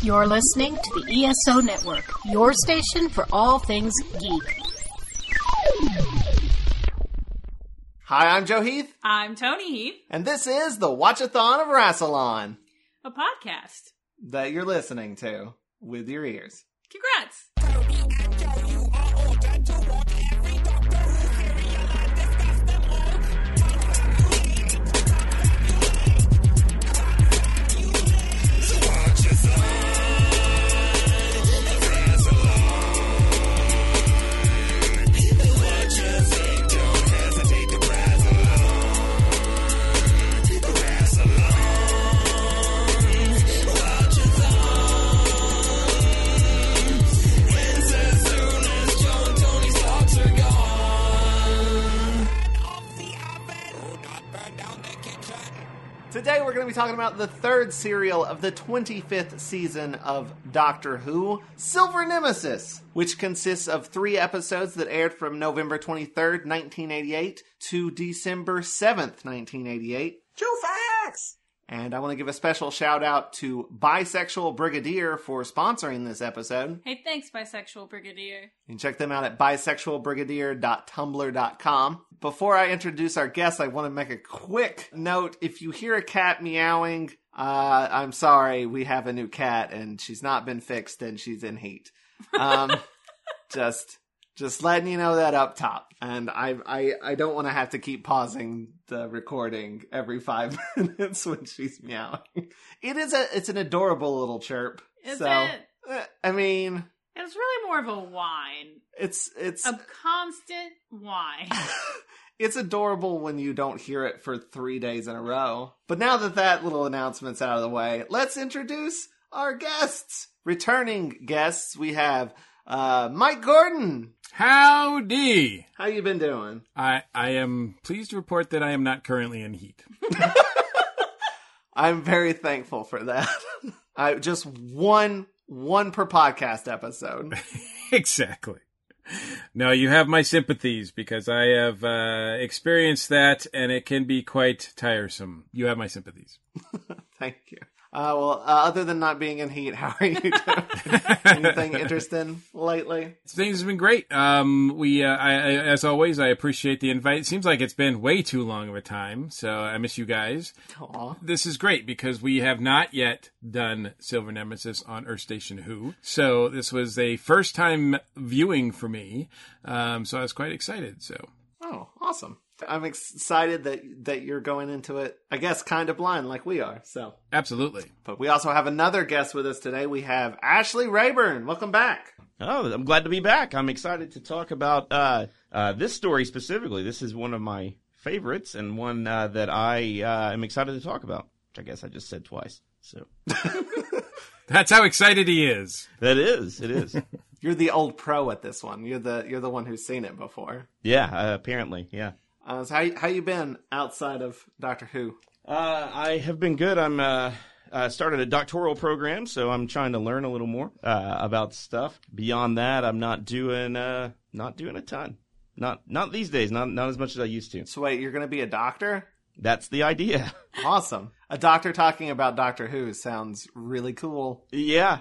You're listening to the ESO Network, your station for all things geek. Hi, I'm Joe Heath. I'm Tony Heath. And this is the Watchathon of Rassilon. A podcast That you're listening to with your ears. Congrats! Today we're going to be talking about the third serial of the 25th season of Doctor Who, Silver Nemesis, which consists of 3 episodes that aired from November 23rd, 1988 to December 7th, 1988. True facts! And I want to give a special shout out to Bisexual Brigadier for sponsoring this episode. Hey, thanks, Bisexual Brigadier. You can check them out at bisexualbrigadier.tumblr.com. Before I introduce our guest, I want to make a quick note. If you hear a cat meowing, I'm sorry, we have a new cat and she's not been fixed and she's in heat. Just letting you know that up top. And I don't want to have to keep pausing the recording every 5 minutes when she's meowing. It's an adorable little chirp. Is so, it? I mean, It's really more of a whine. it's A constant whine. it's adorable when you don't hear it for 3 days in a row. But now that little announcement's out of the way, let's introduce our guests. Returning guests, we have Mike Gordon. Howdy! How you been doing? I am pleased to report that I am not currently in heat. I'm very thankful for that. I just one per podcast episode. Exactly. No, you have my sympathies because I have experienced that and it can be quite tiresome. You have my sympathies. Thank you. Other than not being in heat, how are you doing? Anything interesting lately? Things have been great. As always, I appreciate the invite. It seems like it's been way too long of a time, so I miss you guys. Aww. This is great because we have not yet done Silver Nemesis on Earth Station Who, so this was a first time viewing for me. So I was quite excited. So. Oh, awesome. I'm excited that you're going into it, I guess, kind of blind like we are. So Absolutely. But we also have another guest with us today. We have Ashley Rayburn. Welcome back. Oh, I'm glad to be back. I'm excited to talk about this story specifically. This is one of my favorites and one that I am excited to talk about, which I guess I just said twice. So That's how excited he is. It is. You're the old pro at this one. You're the one who's seen it before. Yeah, apparently, yeah. So how you been outside of Doctor Who? I have been good. I'm started a doctoral program, so I'm trying to learn a little more about stuff. Beyond that, I'm not doing a ton. Not these days. Not as much as I used to. So wait, you're going to be a doctor? That's the idea. Awesome. A doctor talking about Doctor Who sounds really cool. Yeah.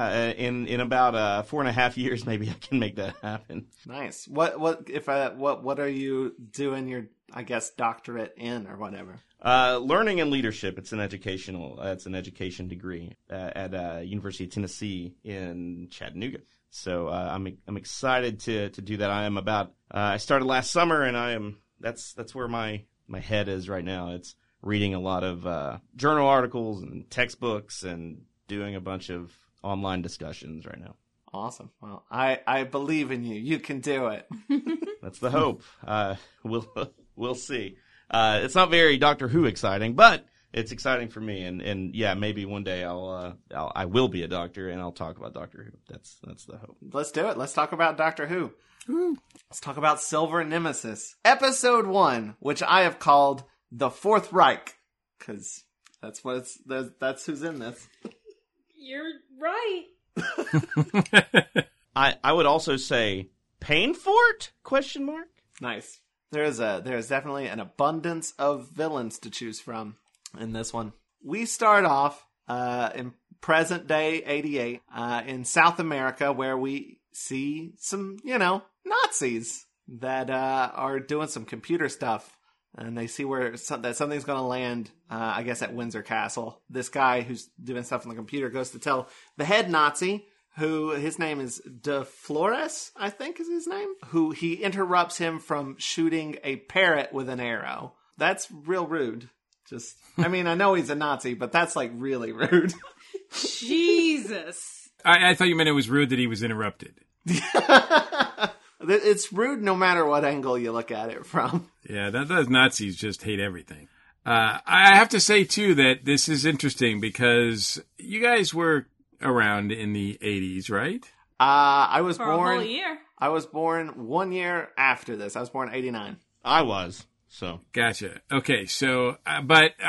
In about 4.5 years, maybe I can make that happen. Nice. What are you doing your, I guess, doctorate in or whatever? Learning and leadership. It's an education degree at University of Tennessee in Chattanooga. So I'm excited to do that. I started last summer, and that's where my head is right now. It's reading a lot of journal articles and textbooks and doing a bunch of online discussions right now. Awesome. Well, I believe in you. You can do it. That's the hope. We'll see. It's not very Doctor Who exciting, but it's exciting for me. And yeah, maybe one day I will be a doctor and I'll talk about Doctor Who. That's the hope. Let's do it. Let's talk about Doctor Who. Let's talk about Silver Nemesis. Episode 1, which I have called The Fourth Reich, because that's who's in this. You're right. I would also say Painfort? ? Nice. There's definitely an abundance of villains to choose from in this one. We start off in present day 88 in South America, where we see some, Nazis that are doing some computer stuff. And they see that something's going to land, I guess, at Windsor Castle. This guy who's doing stuff on the computer goes to tell the head Nazi, who his name is De Flores, I think is his name, who he interrupts him from shooting a parrot with an arrow. That's real rude. I know he's a Nazi, but that's like really rude. Jesus. I thought you meant it was rude that he was interrupted. It's rude no matter what angle you look at it from. Yeah, those Nazis just hate everything. I have to say, too, that this is interesting because you guys were around in the 80s, right? I was For born... a whole year. I was born 1 year after this. I was born in 89. I was. So Gotcha. Okay, so I'm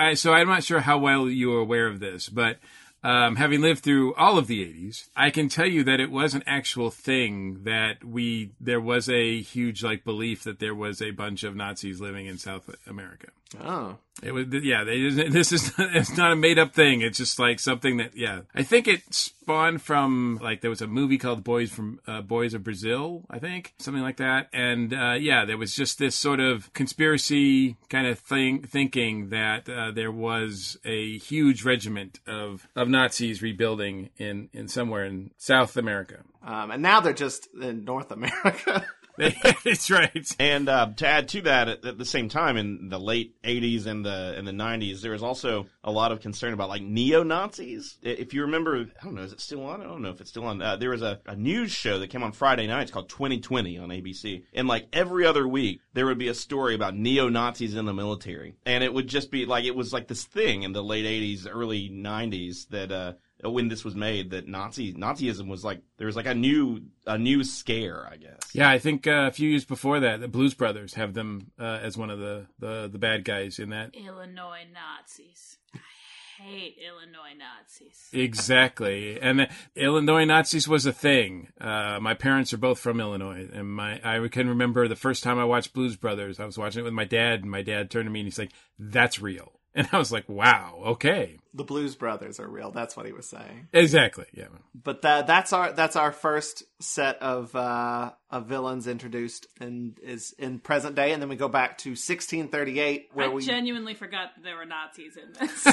not sure how well you are aware of this, but having lived through all of the 80s, I can tell you that it was an actual thing that there was a huge belief that there was a bunch of Nazis living in South America. Oh. It was, yeah, it's not a made up thing. It's just something that, I think it spawned from, there was a movie called Boys of Brazil, I think, something like that. And, there was just this sort of conspiracy kind of thinking that, there was a huge regiment of Nazis rebuilding in somewhere in South America. And now they're just in North America. That's right. And to add to that, at the same time, in the late 80s and the 90s, there was also a lot of concern about neo-Nazis. If you remember, I don't know, is it still on? I don't know if it's still on. There was a news show that came on Friday nights called 2020 on ABC. And every other week, there would be a story about neo-Nazis in the military. And it would just be it was this thing in the late 80s, early 90s that when this was made, that Nazism was there was a new scare, I guess. Yeah, I think a few years before that, the Blues Brothers have them as one of the bad guys in that. Illinois Nazis. I hate Illinois Nazis. Exactly. And the Illinois Nazis was a thing. My parents are both from Illinois, and I can remember the first time I watched Blues Brothers, I was watching it with my dad, and my dad turned to me and he's like, "That's real." And I was like, wow, okay. The Blues Brothers are real. That's what he was saying. Exactly, yeah. But that's our first set of villains introduced and is in present day, and then we go back to 1638, where I genuinely forgot that there were Nazis in this.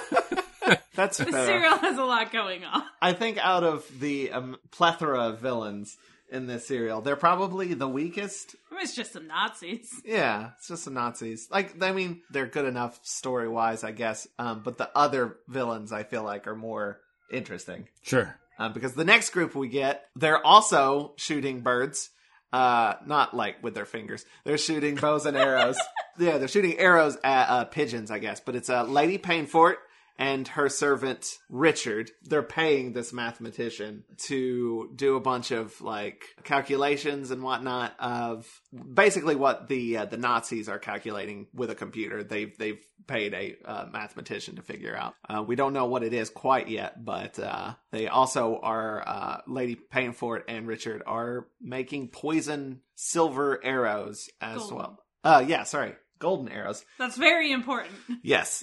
That's the fair. serial has a lot going on. I think out of the plethora of villains in this serial, they're probably the weakest. It's just some Nazis. Yeah, it's just some Nazis. They're good enough story-wise, I guess. But the other villains, I feel are more interesting. Sure. Because the next group we get, they're also shooting birds. Not with their fingers. They're shooting bows and arrows. Yeah, they're shooting arrows at pigeons, I guess. But it's Lady Painfort and her servant Richard. They're paying this mathematician to do a bunch of calculations and whatnot of basically what the Nazis are calculating with a computer. They've paid a mathematician to figure out. We don't know what it is quite yet, but they also are Lady Painfort and Richard are making poison silver arrows as Golden. well. Golden arrows. That's very important. Yes,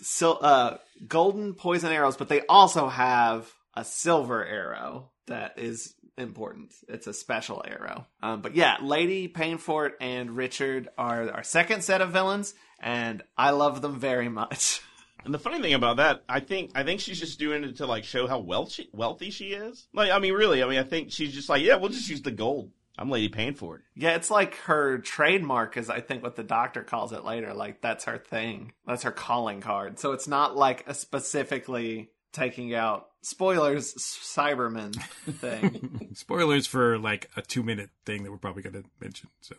golden poison arrows, but they also have a silver arrow that is important. It's a special arrow. But yeah, Lady Painfort and Richard are our second set of villains, and I love them very much. And the funny thing about that, I think she's just doing it to show how wealthy she is. Really, I think she's just we'll just use the gold. I'm Lady Painfort. Yeah, it's her trademark is, I think, what the doctor calls it later. That's her thing. That's her calling card. So it's not a specifically taking out, spoilers, Cybermen thing. Spoilers for a 2-minute thing that we're probably going to mention. So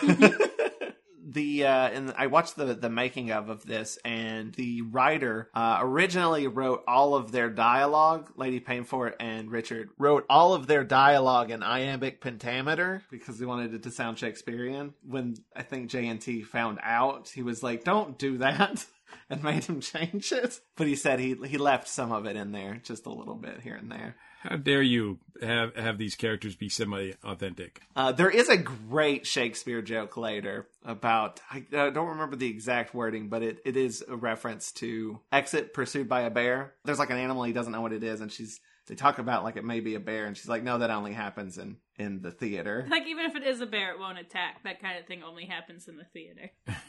and I watched the making of this, and the writer originally wrote all of their dialogue. Lady Painfort and Richard wrote all of their dialogue in iambic pentameter because they wanted it to sound Shakespearean. When I think JNT found out, he was like, "Don't do that." and made him change it. But he said he left some of it in there, just a little bit here and there. How dare you have these characters be semi-authentic? There is a great Shakespeare joke later about, I don't remember the exact wording, but it is a reference to Exit pursued by a bear. There's like an animal, he doesn't know what it is, and they talk about like it may be a bear, and she's like, no, that only happens in the theater. Like, even if it is a bear, it won't attack. That kind of thing only happens in the theater.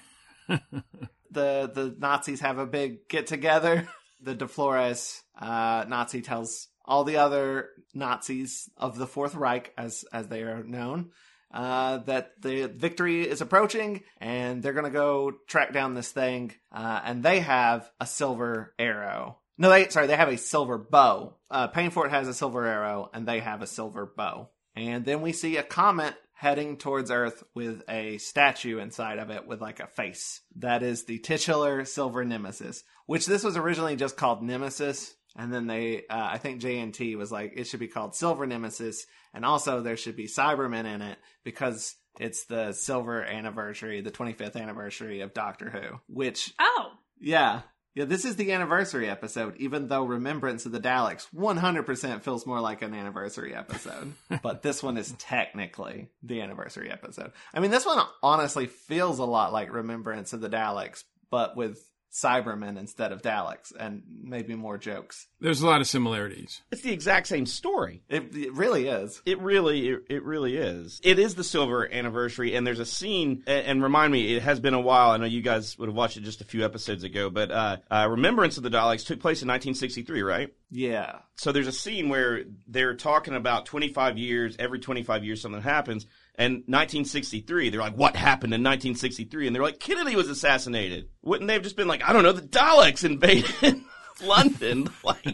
The Nazis have a big get-together. The De Flores Nazi tells all the other Nazis of the Fourth Reich, as they are known, that the victory is approaching, and they're going to go track down this thing, and they have a silver arrow. No, they have a silver bow. Painfort has a silver arrow, and they have a silver bow. And then we see a comet heading towards Earth with a statue inside of it with like a face. That is the titular silver nemesis, which this was originally just called Nemesis. And then I think JNT was like, it should be called Silver Nemesis. And also there should be Cybermen in it because it's the silver anniversary, the 25th anniversary of Doctor Who, which... Oh! Yeah. Yeah, this is the anniversary episode, even though Remembrance of the Daleks 100% feels more like an anniversary episode. But this one is technically the anniversary episode. I mean, this one honestly feels a lot like Remembrance of the Daleks, but with Cybermen instead of Daleks, and maybe more jokes. There's a lot of similarities. It's the exact same story. It really is. It really is. It is the silver anniversary, and there's a scene, and remind me, it has been a while. I know you guys would have watched it just a few episodes ago, but Remembrance of the Daleks took place in 1963, right? Yeah. So there's a scene where they're talking about 25 years, every 25 years something happens, and 1963, they're like, what happened in 1963? And they're like, Kennedy was assassinated. Wouldn't they have just been like, I don't know, the Daleks invaded London?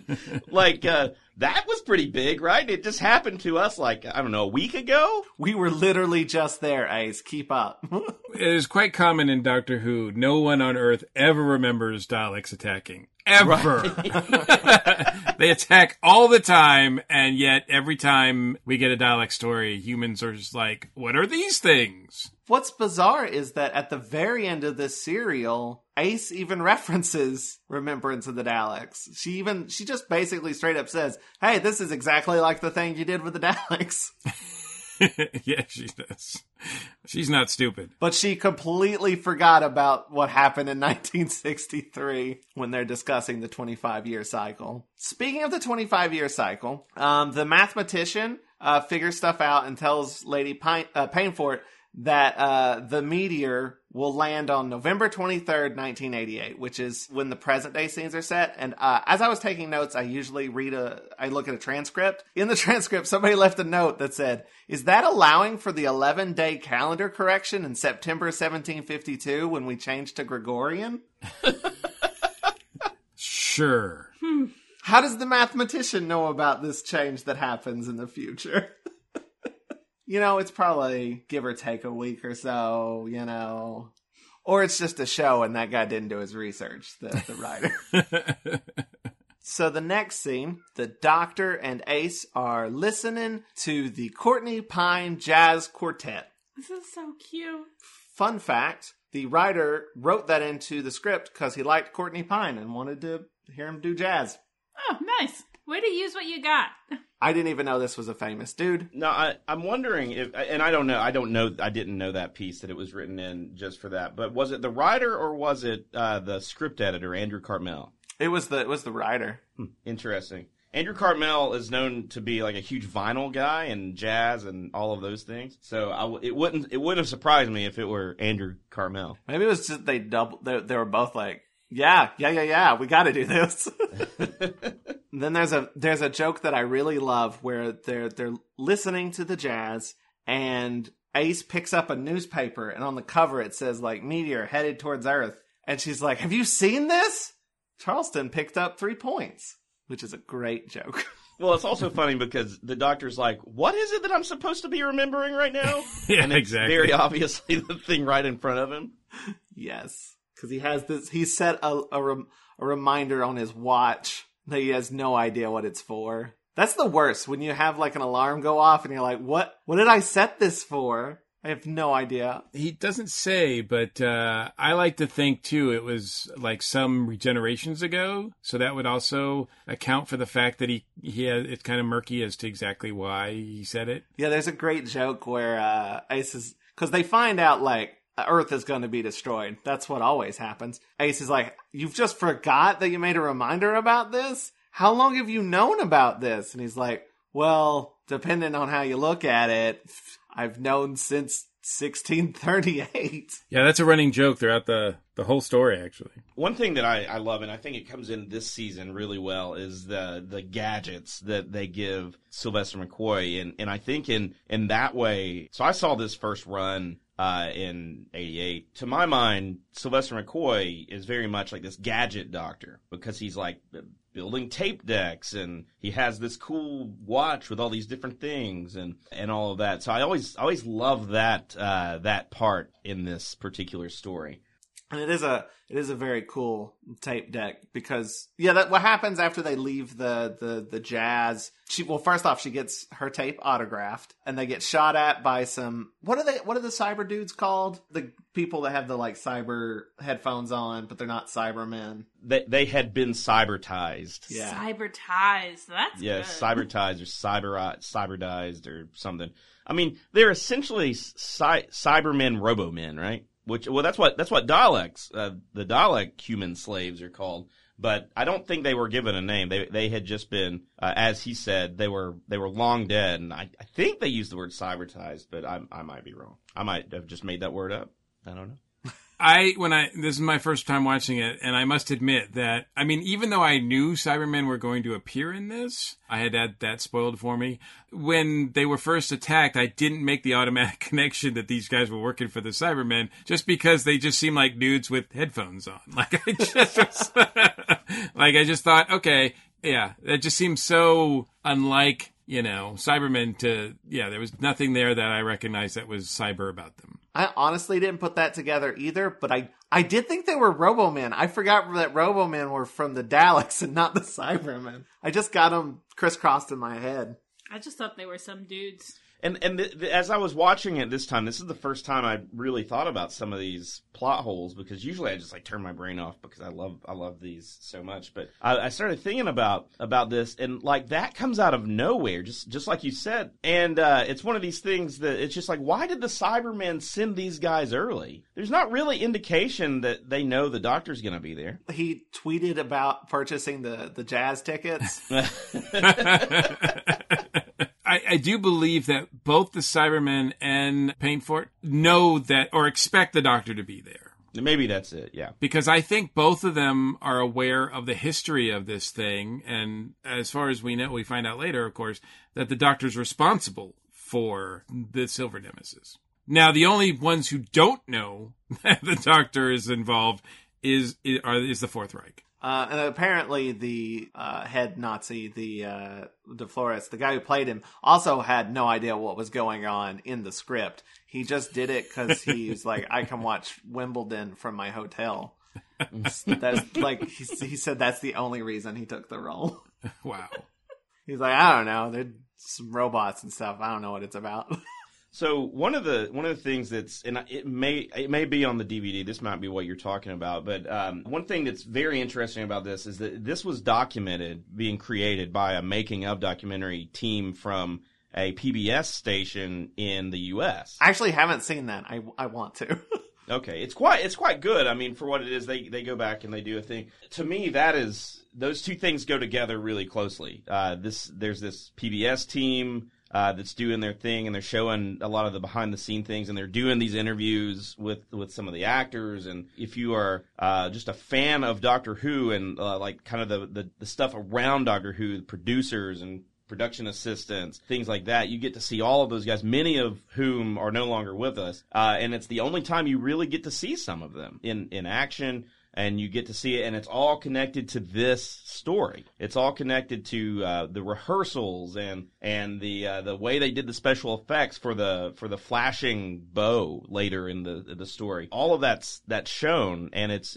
That was pretty big, right? It just happened to us like, I don't know, a week ago? We were literally just there, Ace. Keep up. It is quite common in Doctor Who. No one on Earth ever remembers Daleks attacking. Ever. Right. They attack all the time, and yet every time we get a Dalek story, humans are just like, what are these things? What's bizarre is that at the very end of this serial, Ace even references Remembrance of the Daleks. She just basically straight up says, hey, this is exactly like the thing you did with the Daleks. Yeah, she does. She's not stupid. But she completely forgot about what happened in 1963 when they're discussing the 25-year cycle. Speaking of the 25-year cycle, the mathematician figures stuff out and tells Lady Painfort that the meteor will land on November 23rd, 1988, which is when the present day scenes are set. And as I was taking notes, I usually I look at a transcript. In the transcript, somebody left a note that said, is that allowing for the 11-day calendar correction in September 1752 when we changed to Gregorian? Sure. How does the mathematician know about this change that happens in the future? It's probably give or take a week or so, Or it's just a show and that guy didn't do his research, the writer. So the next scene, the Doctor and Ace are listening to the Courtney Pine Jazz Quartet. This is so cute. Fun fact, the writer wrote that into the script because he liked Courtney Pine and wanted to hear him do jazz. Oh, nice. Way to use what you got. I didn't even know this was a famous dude. No, I'm wondering if, and I don't know, I didn't know that piece that it was written in just for that. But was it the writer or was it the script editor, Andrew Cartmel? It was the writer. Interesting. Andrew Cartmel is known to be like a huge vinyl guy and jazz and all of those things. So it wouldn't have surprised me if it were Andrew Cartmel. Maybe it was just they were both like, yeah, we got to do this. Then there's a joke that I really love where they're listening to the jazz and Ace picks up a newspaper and on the cover it says like meteor headed towards Earth and she's like, have you seen this? Charleston picked up 3 points, which is a great joke. Well, it's also funny because the Doctor's like, what is it that I'm supposed to be remembering right now? Yeah, and it's exactly. Very obviously the thing right in front of him. Yes, because he set a reminder on his watch that he has no idea what it's for. That's the worst, when you have like an alarm go off and you're like, what did I set this for? I have no idea. He doesn't say, but I like to think, too, it was like some regenerations ago. So that would also account for the fact that it's kind of murky as to exactly why he said it. Yeah, there's a great joke where Ace is... Because they find out, like, Earth is going to be destroyed. That's what always happens. Ace is like, you've just forgot that you made a reminder about this? How long have you known about this? And he's like, well, depending on how you look at it... I've known since 1638. Yeah, that's a running joke throughout the whole story, actually. One thing that I love, and I think it comes in this season really well, is the gadgets that they give Sylvester McCoy. And I think in that way, so I saw this first run in 88. To my mind, Sylvester McCoy is very much like this gadget doctor because he's like building tape decks and he has this cool watch with all these different things and all of that. So I always love that part in this particular story. And it is a very cool tape deck because what happens after they leave the Jazz. First off, she gets her tape autographed, and they get shot at by some what are the cyber dudes called? The people that have the like cyber headphones on, but they're not Cybermen. They had been cybertized. Yeah. Cybertized. That's good. Cybertized or cyberdized or something. I mean, they're essentially Cybermen, Robomen, right? That's what Daleks, the Dalek human slaves are called. But I don't think they were given a name. They had just been, as he said, they were long dead. And I think they used the word cybertized, but I might be wrong. I might have just made that word up. I don't know. This is my first time watching it, and I must admit that, I mean, even though I knew Cybermen were going to appear in this, I had that spoiled for me. When they were first attacked, I didn't make the automatic connection that these guys were working for the Cybermen, just because they just seemed like dudes with headphones on. Like, I just thought, okay, yeah, that just seems so unlike, Cybermen there was nothing there that I recognized that was cyber about them. I honestly didn't put that together either, but I did think they were Robomen. I forgot that Robomen were from the Daleks and not the Cybermen. I just got them crisscrossed in my head. I just thought they were some dudes. And as I was watching it this time, this is the first time I really thought about some of these plot holes, because usually I just like turn my brain off because I love these so much. But I started thinking about this, and like that comes out of nowhere, just like you said. And it's one of these things that it's just like, why did the Cybermen send these guys early? There's not really indication that they know the Doctor's going to be there. He tweeted about purchasing the Jazz tickets. I do believe that both the Cybermen and Painfort know that or expect the Doctor to be there. Maybe that's it, yeah. Because I think both of them are aware of the history of this thing. And as far as we know, we find out later, of course, that the Doctor's responsible for the Silver Nemesis. Now, the only ones who don't know that the Doctor is involved is the Fourth Reich. And apparently the head Nazi, the De Flores, the guy who played him, also had no idea what was going on in the script. He just did it because he's like, I can watch Wimbledon from my hotel. That's like he said that's the only reason he took the role. Wow. He's like, I don't know, there's some robots and stuff. I don't know what it's about. So one of the things that's, and it may be on the DVD. This might be what you're talking about, but one thing that's very interesting about this is that this was documented, being created by a making of documentary team from a PBS station in the U.S. I actually haven't seen that. I want to. Okay, it's quite good. I mean, for what it is, they go back and they do a thing. To me, those two things go together really closely. There's this PBS team that's doing their thing, and they're showing a lot of the behind the scene things, and they're doing these interviews with some of the actors. And if you are just a fan of Doctor Who and like kind of the stuff around Doctor Who, the producers and production assistants, things like that, you get to see all of those guys, many of whom are no longer with us. And it's the only time you really get to see some of them in action. And you get to see it, and it's all connected to this story. It's all connected to the rehearsals and the way they did the special effects for the flashing bow later in the story. All of that's shown, and it's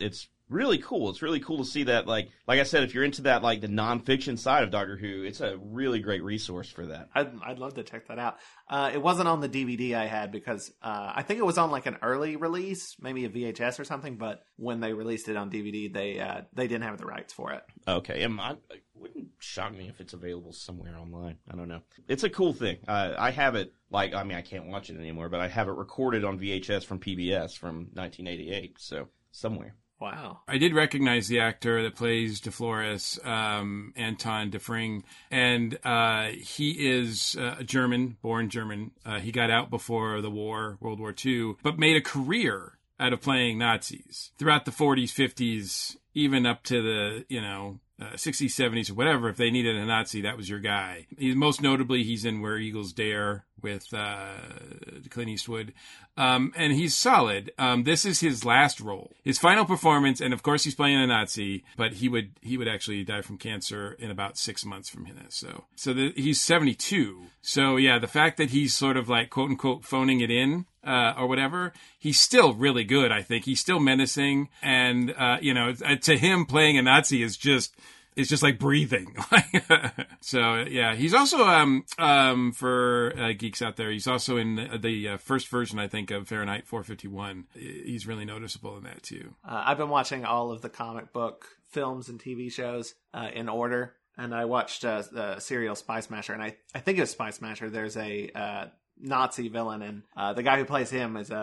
really cool. It's really cool to see that, like I said, if you're into that, like the nonfiction side of Doctor Who, it's a really great resource for that. I'd love to check that out. It wasn't on the DVD I had because I think it was on like an early release, maybe a VHS or something. But when they released it on DVD, they didn't have the rights for it. Okay, it wouldn't shock me if it's available somewhere online. I don't know. It's a cool thing. I have it. I can't watch it anymore, but I have it recorded on VHS from PBS from 1988. So somewhere. Wow. I did recognize the actor that plays DeFlores, Anton Defring, and he is German, born German. He got out before the war, World War II, but made a career out of playing Nazis throughout the 40s, 50s, even up to the, 60s, 70s, or whatever. If they needed a Nazi, that was your guy. Most notably, he's in Where Eagles Dare with Clint Eastwood. And he's solid. This is his last role. His final performance, and of course he's playing a Nazi, but he would actually die from cancer in about 6 months from this. So he's 72. So yeah, the fact that he's sort of like, quote unquote, phoning it in, or whatever, he's still really good, I think. He's still menacing. And, to him, playing a Nazi is just like breathing. So, yeah, he's also, for geeks out there, he's also in the first version, I think, of Fahrenheit 451. He's really noticeable in that, too. I've been watching all of the comic book films and TV shows in order. And I watched the serial Spy Smasher, and I think it was Spy Smasher. There's a Nazi villain, and the guy who plays him is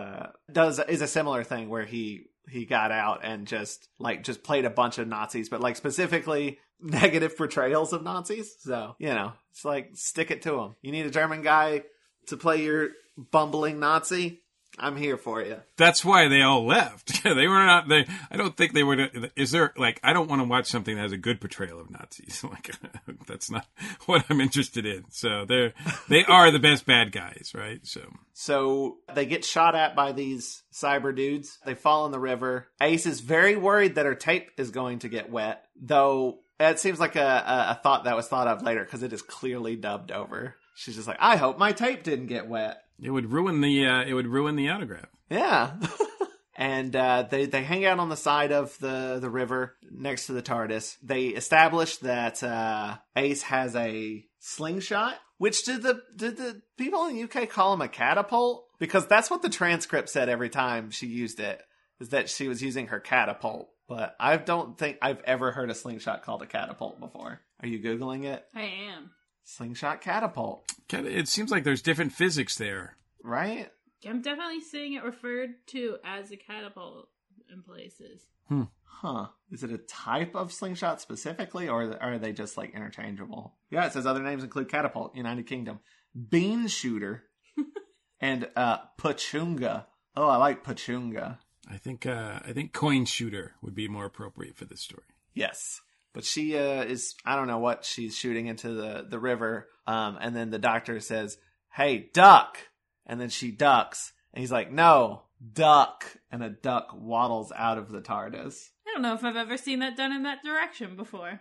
a similar thing where he got out and just played a bunch of Nazis, but like specifically negative portrayals of Nazis. So, it's like, stick it to him. You need a German guy to play your bumbling Nazi? I'm here for you. That's why they all left. They were not. I don't think they were. Is there I don't want to watch something that has a good portrayal of Nazis. That's not what I'm interested in. So they are the best bad guys, right? So they get shot at by these cyber dudes. They fall in the river. Ace is very worried that her tape is going to get wet, though it seems like a thought that was thought of later because it is clearly dubbed over. She's just like, I hope my tape didn't get wet. It would ruin the autograph. Yeah. And they hang out on the side of the river next to the TARDIS. They establish that Ace has a slingshot, which did the people in the UK call him a catapult? Because that's what the transcript said every time she used it, is that she was using her catapult. But I don't think I've ever heard a slingshot called a catapult before. Are you Googling it? I am. Slingshot catapult. It seems like there's different physics there. Right? I'm definitely seeing it referred to as a catapult in places. Huh. Is it a type of slingshot specifically, or are they just like interchangeable? Yeah, it says other names include catapult, United Kingdom, bean shooter, and pachunga. Oh, I like pachunga. I think coin shooter would be more appropriate for this story. Yes. But she is, I don't know what she's shooting into the river. And then the Doctor says, hey, duck. And then she ducks. And he's like, no, duck. And a duck waddles out of the TARDIS. I don't know if I've ever seen that done in that direction before.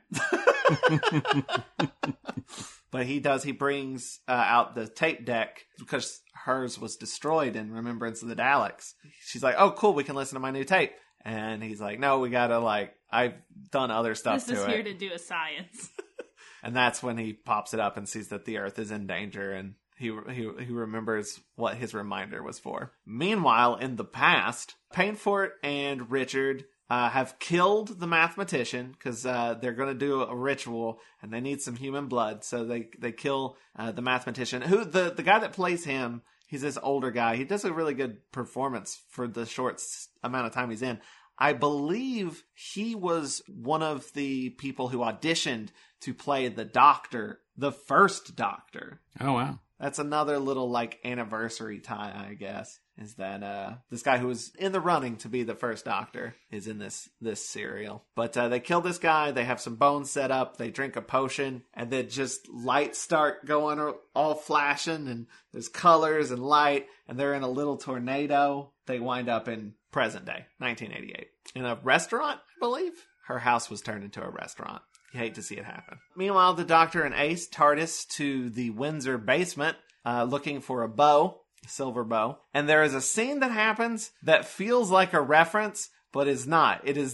But he does. He brings out the tape deck because hers was destroyed in remembrance of the Daleks. She's like, oh, cool, we can listen to my new tape. And he's like, no, we gotta, I've done other stuff to it. This is here to do a science. And that's when he pops it up and sees that the Earth is in danger, and he remembers what his reminder was for. Meanwhile, in the past, Painfort and Richard have killed the mathematician because they're going to do a ritual and they need some human blood. So they kill the mathematician. Who the guy that plays him, he's this older guy. He does a really good performance for the short amount of time he's in. I believe he was one of the people who auditioned to play the Doctor, the first Doctor. Oh, wow. That's another little, anniversary tie, I guess, is that this guy who was in the running to be the first Doctor is in this serial. But they kill this guy, they have some bones set up, they drink a potion, and then just lights start going all flashing, and there's colors and light, and they're in a little tornado. They wind up in present day, 1988. In a restaurant, I believe? Her house was turned into a restaurant. You hate to see it happen. Meanwhile, the Doctor and Ace TARDIS to the Windsor basement, looking for a bow, a silver bow. And there is a scene that happens that feels like a reference, but is not. It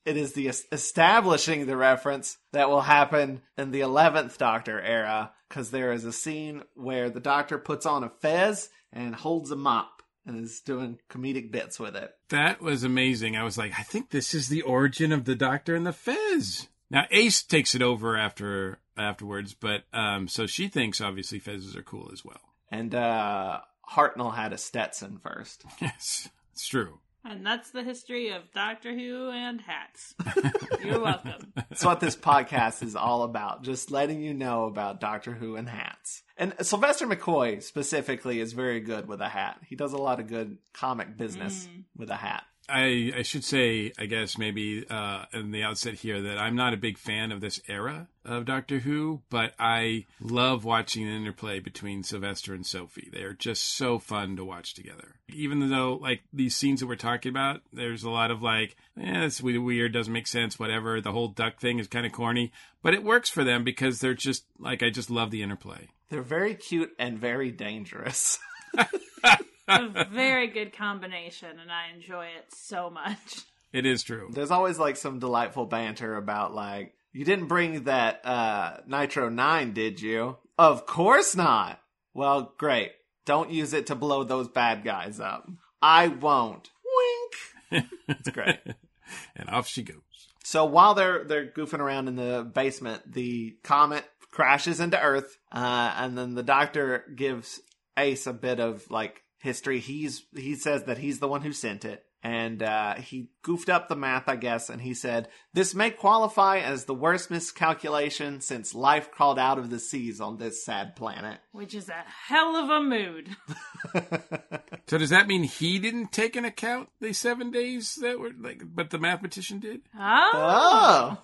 It is the establishing the reference that will happen in the 11th Doctor era, because there is a scene where the Doctor puts on a fez and holds a mop and is doing comedic bits with it. That was amazing. I was like, I think this is the origin of the Doctor and the Fez. Now, Ace takes it over afterwards, but so she thinks, obviously, Fezes are cool as well. And Hartnell had a Stetson first. Yes, it's true. And that's the history of Doctor Who and hats. You're welcome. That's what this podcast is all about. Just letting you know about Doctor Who and hats. And Sylvester McCoy specifically is very good with a hat. He does a lot of good comic business with a hat. I should say, I guess, maybe in the outset here that I'm not a big fan of this era of Doctor Who, but I love watching the interplay between Sylvester and Sophie. They are just so fun to watch together. Even though, like, these scenes that we're talking about, there's a lot of, like, it's weird, doesn't make sense, whatever. The whole duck thing is kind of corny, but it works for them because they're just, like, I just love the interplay. They're very cute and very dangerous. A very good combination, and I enjoy it so much. It is true. There's always, like, some delightful banter about, like, you didn't bring that Nitro 9, did you? Of course not. Well, great. Don't use it to blow those bad guys up. I won't. Wink. It's great. And off she goes. So while they're goofing around in the basement, the comet crashes into Earth, and then the Doctor gives Ace a bit of, like, history. He says that he's the one who sent it, and he goofed up the math, I guess, and he said, this may qualify as the worst miscalculation since life crawled out of the seas on this sad planet. Which is a hell of a mood. So does that mean he didn't take into account the 7 days that were, like, but the mathematician did? Oh.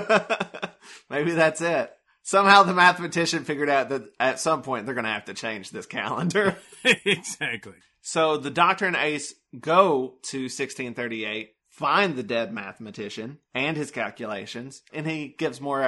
Maybe that's it. Somehow the mathematician figured out that at some point they're going to have to change this calendar. Exactly. So the Doctor and Ace go to 1638, find the dead mathematician and his calculations, and he gives more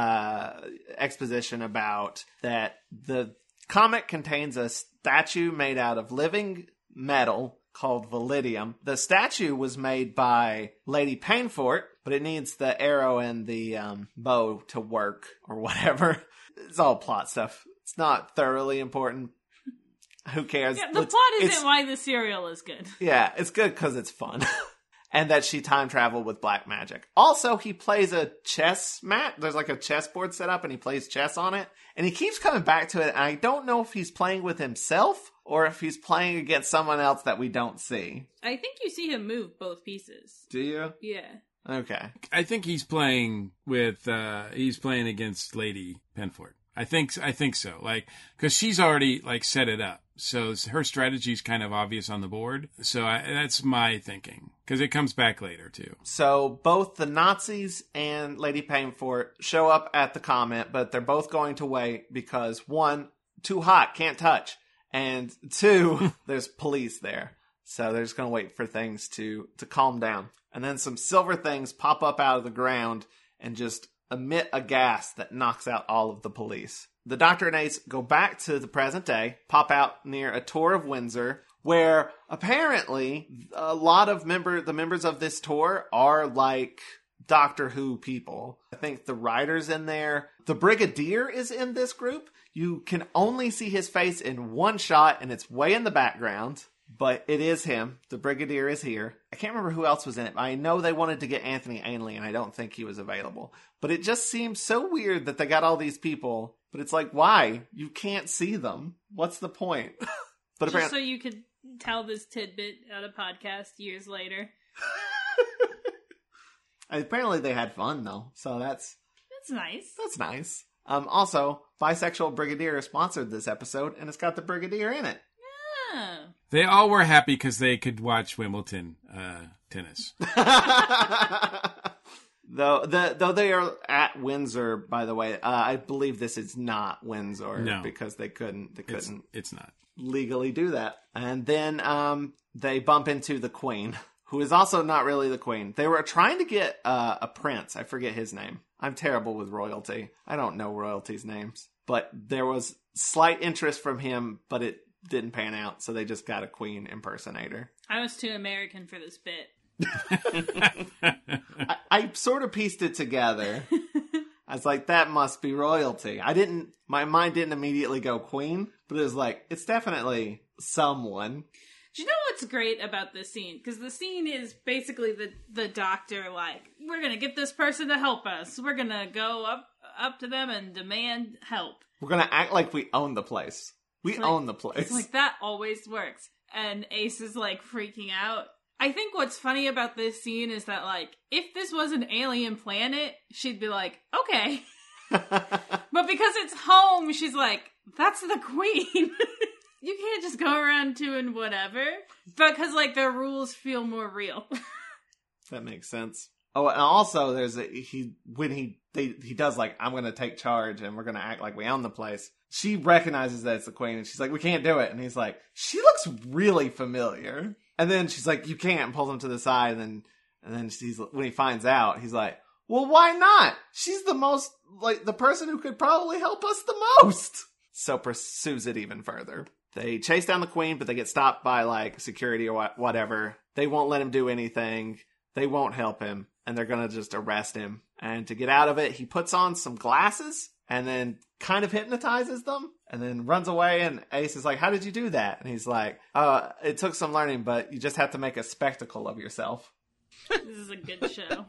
exposition about that the comet contains a statue made out of living metal called Validium. The statue was made by Lady Painfort, but it needs the arrow and the bow to work or whatever. It's all plot stuff. It's not thoroughly important. Who cares? Yeah, the plot isn't why the serial is good. Yeah, it's good because it's fun. And that she time traveled with black magic. Also, he plays a chess mat. There's like a chessboard set up and he plays chess on it. And he keeps coming back to it. And I don't know if he's playing with himself or if he's playing against someone else that we don't see. I think you see him move both pieces. Do you? Yeah. Okay. I think he's playing with, he's playing against Lady Penfort. I think so. Like, cause she's already like set it up. So her strategy's kind of obvious on the board. So that's my thinking. Cause it comes back later too. So both the Nazis and Lady Painfort show up at the comet, but they're both going to wait because one, too hot, can't touch. And two, there's police there. So they're just going to wait for things to calm down. And then some silver things pop up out of the ground and just emit a gas that knocks out all of the police. The Doctor and Ace go back to the present day, pop out near a tour of Windsor, where apparently a lot of the members of this tour are like Doctor Who people. I think the writer's in there. The Brigadier is in this group. You can only see his face in one shot, and it's way in the background. But it is him. The Brigadier is here. I can't remember who else was in it. I know they wanted to get Anthony Ainley, and I don't think he was available. But it just seems so weird that they got all these people. But it's like, why? You can't see them. What's the point? But just so you could tell this tidbit on a podcast years later. Apparently they had fun, though. So that's nice. That's nice. Also, Bisexual Brigadier sponsored this episode, and it's got the Brigadier in it. Yeah. They all were happy because they could watch Wimbledon tennis. Though they are at Windsor, by the way, I believe this is not Windsor because they couldn't. It's not legally do that. And then they bump into the Queen, who is also not really the Queen. They were trying to get a prince. I forget his name. I'm terrible with royalty. I don't know royalty's names, but there was slight interest from him, but it didn't pan out, so they just got a Queen impersonator. I was too American for this bit. I sort of pieced it together. I was like, that must be royalty. My mind didn't immediately go queen, but it was like, it's definitely someone. Do you know what's great about this scene? Because the scene is basically the doctor, like, we're going to get this person to help us. We're going to go up to them and demand help. We're going to act like we own the place. We own the place. It's like, that always works. And Ace is, like, freaking out. I think what's funny about this scene is that, like, if this was an alien planet, she'd be like, okay. But because it's home, she's like, that's the queen. You can't just go around doing whatever. Because, like, the rules feel more real. That makes sense. Oh, and also there's he does like, I'm going to take charge and we're going to act like we own the place. She recognizes that it's the queen and she's like, we can't do it. And he's like, she looks really familiar. And then she's like, you can't, and pulls him to the side. And then when he finds out, he's like, well, why not? She's the person who could probably help us the most. So pursues it even further. They chase down the queen, but they get stopped by, like, security or whatever. They won't let him do anything. They won't help him. And they're going to just arrest him. And to get out of it, he puts on some glasses and then kind of hypnotizes them and then runs away. And Ace is like, how did you do that? And he's like, it took some learning, but you just have to make a spectacle of yourself. This is a good show.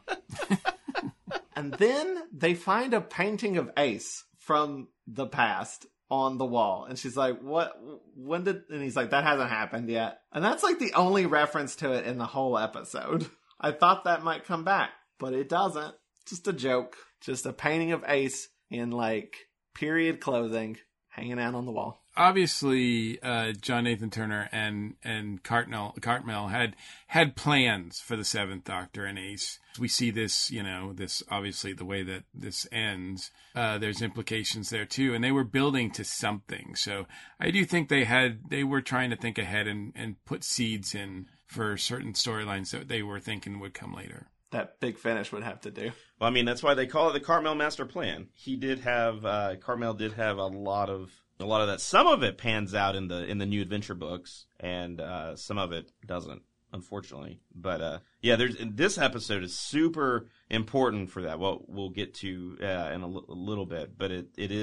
And then they find a painting of Ace from the past on the wall. And she's like, and he's like, that hasn't happened yet. And that's like the only reference to it in the whole episode. I thought that might come back, but it doesn't. Just a joke. Just a painting of Ace in, like, period clothing hanging out on the wall. Obviously, John Nathan Turner and Cartmel had plans for the Seventh Doctor and Ace. We see this, this obviously the way that this ends. There's implications there too, and they were building to something. So I do think they were trying to think ahead and put seeds in for certain storylines that they were thinking would come later. That Big Finish would have to do. Well, I mean, that's why they call it the Cartmel Master Plan. Cartmel did have a lot of that. Some of it pans out in the New Adventure books, and some of it doesn't, unfortunately. But this episode is super important for that. Well, we'll get to in a little bit, but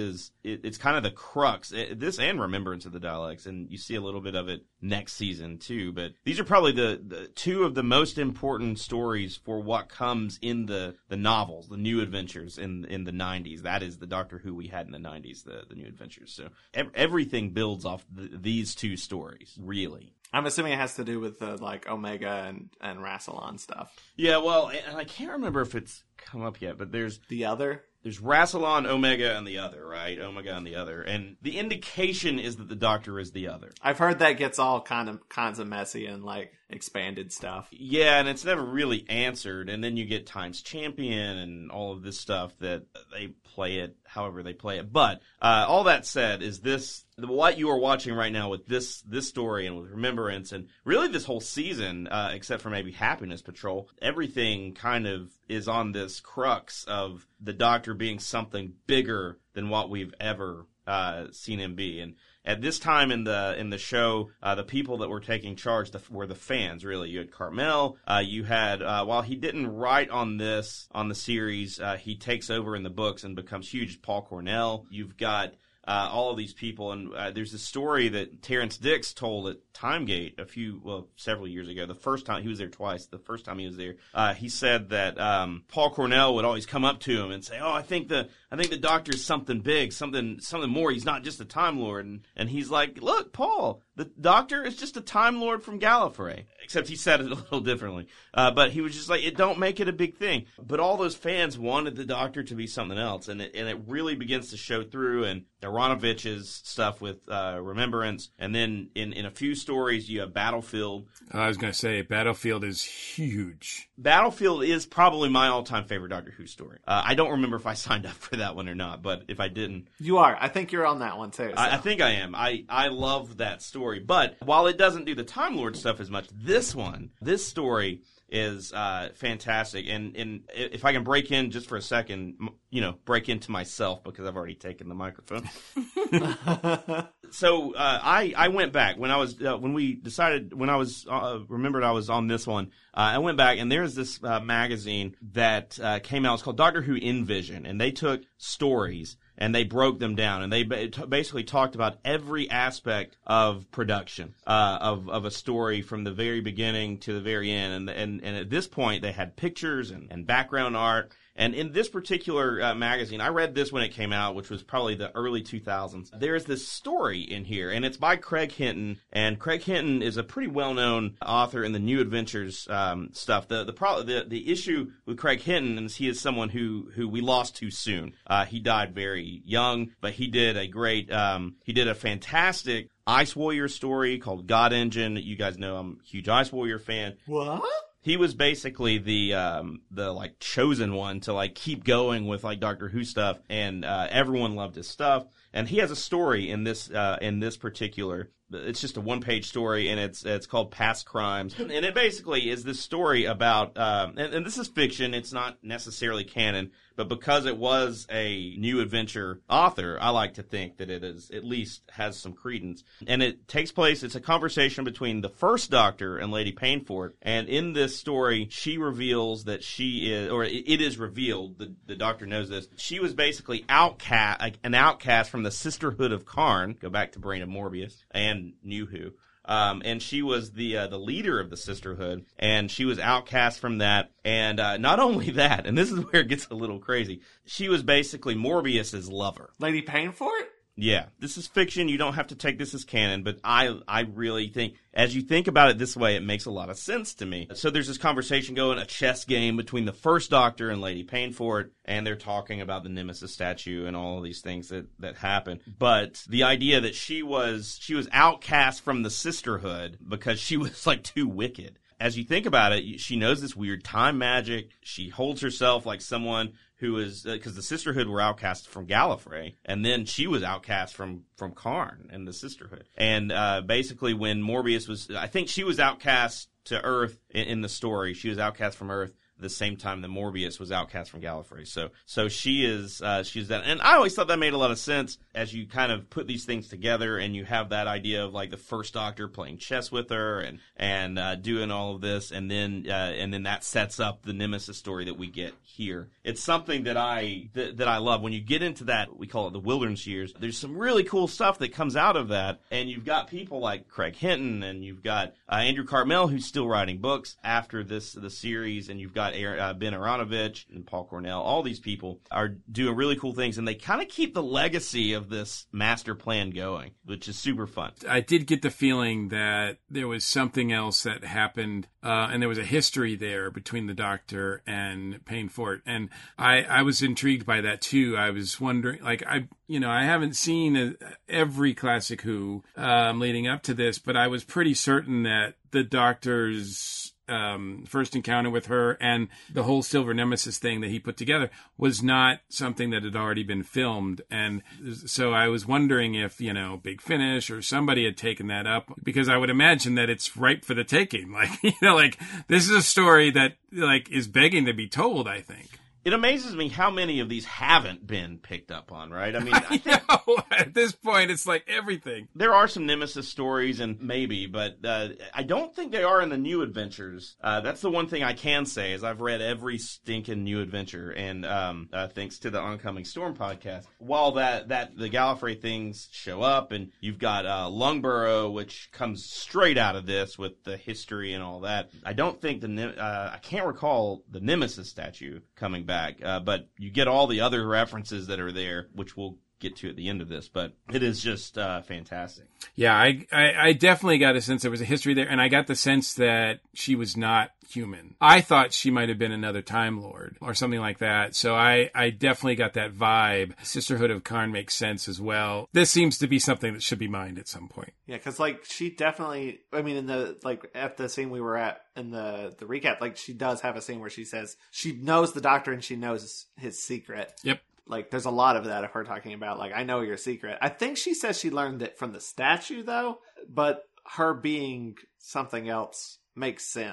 it's kind of the crux. This and Remembrance of the Daleks, and you see a little bit of it next season too. But these are probably the two of the most important stories for what comes in the novels, the New Adventures in the 90s. That is the Doctor Who we had in the 90s, the New Adventures. So everything builds off these two stories, really. I'm assuming it has to do with the, like, Omega and Rassilon stuff. Yeah, well, and I can't remember if it's come up yet, but there's The Other. There's Rassilon, Omega, and the Other, right? Omega and the Other. And the indication is that the Doctor is the Other. I've heard that gets all kinds of messy and, like, expanded stuff. Yeah, and it's never really answered. And then you get Time's Champion and all of this stuff that they play it however they play it. But all that said is what you are watching right now with this story and with Remembrance and really this whole season, except for maybe Happiness Patrol, everything kind of is on this crux of the Doctor being something bigger than what we've ever seen him be. And at this time in the show, the people that were taking charge were the fans, really. You had Cartmel. You had, while he didn't write on the series, he takes over in the books and becomes huge. Paul Cornell. You've got all of these people, and there's a story that Terrence Dix told at Timegate several years ago. The first time he was there twice. The first time he was there, he said that Paul Cornell would always come up to him and say, "Oh, I think the Doctor's something big, something more. He's not just a Time Lord." And he's like, "Look, Paul, the Doctor is just a Time Lord from Gallifrey." Except he said it a little differently. But he was just like, "It don't make it a big thing." But all those fans wanted the Doctor to be something else, and it really begins to show through. And Aronovich's stuff with Remembrance, and then in a few stories you have Battlefield. I was going to say, Battlefield is huge. Battlefield is probably my all-time favorite Doctor Who story. I don't remember if I signed up for that one or not, but if I didn't... You are. I think you're on that one, too. So. I think I am. I love that story. But while it doesn't do the Time Lord stuff as much, this story is fantastic. And if I can break in just for a second, break into myself because I've already taken the microphone. So I went back when I was remembered I was on this one. I went back, and there's this magazine that came out. It's called Doctor Who In Vision, and they took stories and they broke them down, and they basically talked about every aspect of production of a story from the very beginning to the very end. And at this point, they had pictures and background art. And in this particular magazine, I read this when it came out, which was probably the early 2000s. There's this story in here, and it's by Craig Hinton. And Craig Hinton is a pretty well-known author in the New Adventures stuff. The issue with Craig Hinton is he is someone who we lost too soon. He died very young, but he did a fantastic Ice Warrior story called God Engine. You guys know I'm a huge Ice Warrior fan. What? He was basically the like chosen one to like keep going with like Doctor Who stuff, and everyone loved his stuff. And he has a story in this particular. It's just a one-page story, and it's called Past Crimes. And it basically is this story about, and this is fiction, it's not necessarily canon, but because it was a New Adventure author, I like to think that it is at least has some credence. And it takes place, it's a conversation between the first Doctor and Lady Painfort. And in this story, she reveals that she is, or it is revealed, the Doctor knows this, she was basically an outcast from the Sisterhood of Karn, go back to Brain of Morbius, and New Who. And she was the leader of the Sisterhood, and she was outcast from that. And not only that, and this is where it gets a little crazy, she was basically Morbius's lover. Lady Painfort? Yeah, this is fiction. You don't have to take this as canon, but I really think, as you think about it this way, it makes a lot of sense to me. So there's this conversation going, a chess game between the first Doctor and Lady Painfort, and they're talking about the Nemesis statue and all of these things that happen. But the idea that she was outcast from the Sisterhood because she was like too wicked. As you think about it, she knows this weird time magic. She holds herself like someone who is, because the Sisterhood were outcast from Gallifrey, and then she was outcast from Karn and the Sisterhood. And basically when Morbius was, I think she was outcast to Earth in the story. She was outcast from Earth the same time that Morbius was outcast from Gallifrey. So she's that. And I always thought that made a lot of sense as you kind of put these things together and you have that idea of like the first Doctor playing chess with her and doing all of this, and then that sets up the Nemesis story that we get here. It's something that I love. When you get into that, we call it the Wilderness Years, there's some really cool stuff that comes out of that, and you've got people like Craig Hinton, and you've got Andrew Cartmel, who's still writing books after the series, and you've got Ben Aronovich and Paul Cornell. All these people are doing really cool things, and they kind of keep the legacy of this master plan going, which is super fun. I did get the feeling that there was something else that happened, and there was a history there between the Doctor and Painfort, and I was intrigued by that too. I was wondering, like, I haven't seen every classic Who leading up to this, but I was pretty certain that the Doctor's first encounter with her and the whole Silver Nemesis thing that he put together was not something that had already been filmed. And so I was wondering if, Big Finish or somebody had taken that up, because I would imagine that it's ripe for the taking. Like, this is a story that is begging to be told, I think. It amazes me how many of these haven't been picked up on, right? I mean, I know. At this point, it's like everything. There are some Nemesis stories, and maybe, but I don't think they are in the New Adventures. That's the one thing I can say, is I've read every stinking New Adventure, and thanks to the Oncoming Storm podcast. While the Gallifrey things show up, and you've got Lungbarrow, which comes straight out of this with the history and all that, I don't think I can't recall the Nemesis statue coming back. But you get all the other references that are there, which we'll get to at the end of this, but it is just fantastic. Yeah, I definitely got a sense there was a history there, and I got the sense that she was not human. I thought she might have been another Time Lord or something like that, so I definitely got that vibe. Sisterhood of Karn makes sense as well. This seems to be something that should be mined at some point. Yeah, because she definitely, in the at the scene we were at in the recap, she does have a scene where she says she knows the Doctor and she knows his secret. Yep. There's a lot of that of her talking about, I know your secret. I think she says she learned it from the statue, though, but her being something else makes sense.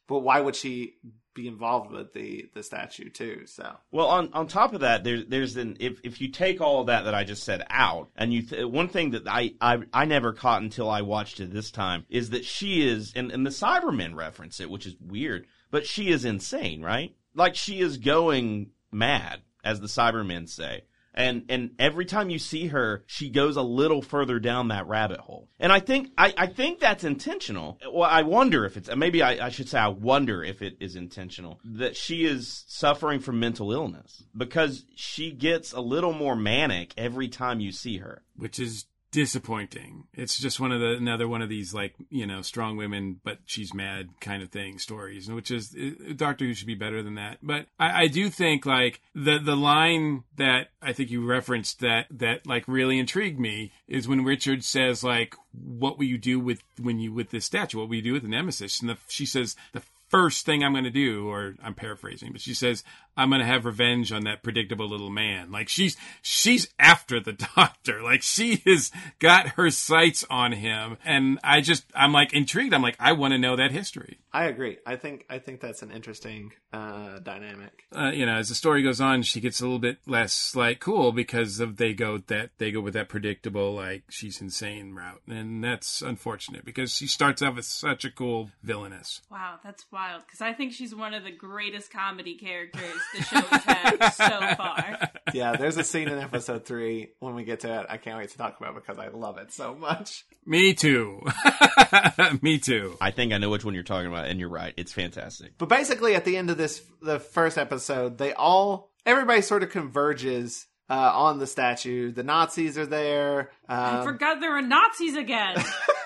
But why would she be involved with the statue too? So well, on top of that, if you take all of that I just said out, and one thing that I never caught until I watched it this time is that she is, and the Cybermen reference it, which is weird, but she is insane, right? Like, she is going mad, as the Cybermen say. And every time you see her, she goes a little further down that rabbit hole. And I think that's intentional. Well, I wonder if it's, maybe I should say I wonder if it is intentional, that she is suffering from mental illness, because she gets a little more manic every time you see her. Which is disappointing. It's just another one of these, like, you know, strong women but she's mad kind of thing stories, which is, Doctor Who should be better than that. But I do think, like, the line that I think you referenced that like really intrigued me is when Richard says, like, what will you do with this statue? What will you do with the Nemesis? And she says, the first thing I'm going to do, or I'm paraphrasing, but she says, I'm going to have revenge on that predictable little man. Like, she's after the Doctor. Like, she has got her sights on him. And I'm like intrigued. I'm like, I want to know that history. I agree. I think that's an interesting dynamic. You know, as the story goes on, she gets a little bit less, like, cool, because they go with that predictable, like, she's insane route. And that's unfortunate, because she starts out with such a cool villainess. Wow, that's wild, because I think she's one of the greatest comedy characters the show has had so far. Yeah, there's a scene in episode 3 when we get to it I can't wait to talk about, because I love it so much. Me too. Me too. I think I know which one you're talking about, and you're right. It's fantastic. But basically, at the end of the first episode, everybody sort of converges on the statue. The Nazis are there. I forgot there were Nazis again.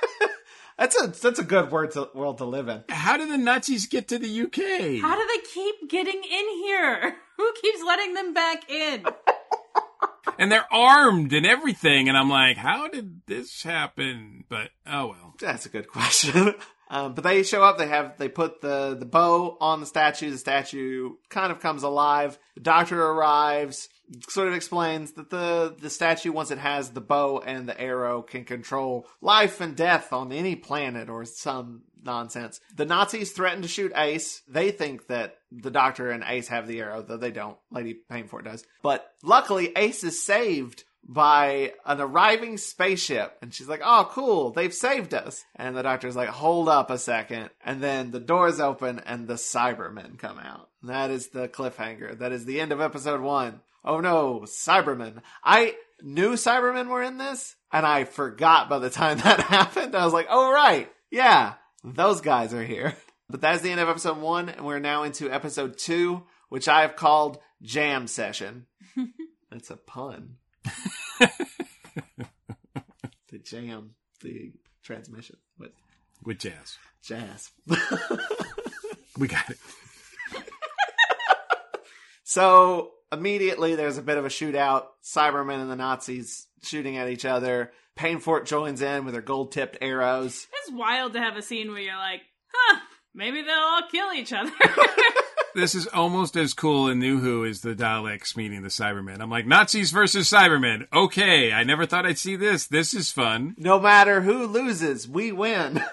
That's a good world to live in. How did the Nazis get to the UK? How do they keep getting in here? Who keeps letting them back in? And they're armed and everything, and I'm like, how did this happen? But oh well. That's a good question. But they show up. They put the bow on the statue. The statue kind of comes alive. The Doctor arrives. Sort of explains that the statue, once it has the bow and the arrow, can control life and death on any planet or some nonsense. The Nazis threaten to shoot Ace. They think that the Doctor and Ace have the arrow, though they don't. Lady Painfort does. But luckily, Ace is saved by an arriving spaceship. And she's like, oh, cool, they've saved us. And the Doctor's like, hold up a second. And then the doors open and the Cybermen come out. And that is the cliffhanger. That is the end of episode 1. Oh no, Cybermen. I knew Cybermen were in this, and I forgot by the time that happened. I was like, oh right, yeah, those guys are here. But that's the end of episode 1, and we're now into episode 2, which I have called Jam Session. That's a pun. To jam the transmission with jazz. Jazz. We got it. So immediately there's a bit of a shootout. Cybermen and the Nazis shooting at each other. Painfort joins in with her gold-tipped arrows. It's wild to have a scene where you're like, maybe they'll all kill each other. This is almost as cool in New Who as the Daleks meeting the Cybermen. I'm like, Nazis versus Cybermen. Okay, I never thought I'd see this. This is fun. No matter who loses, we win.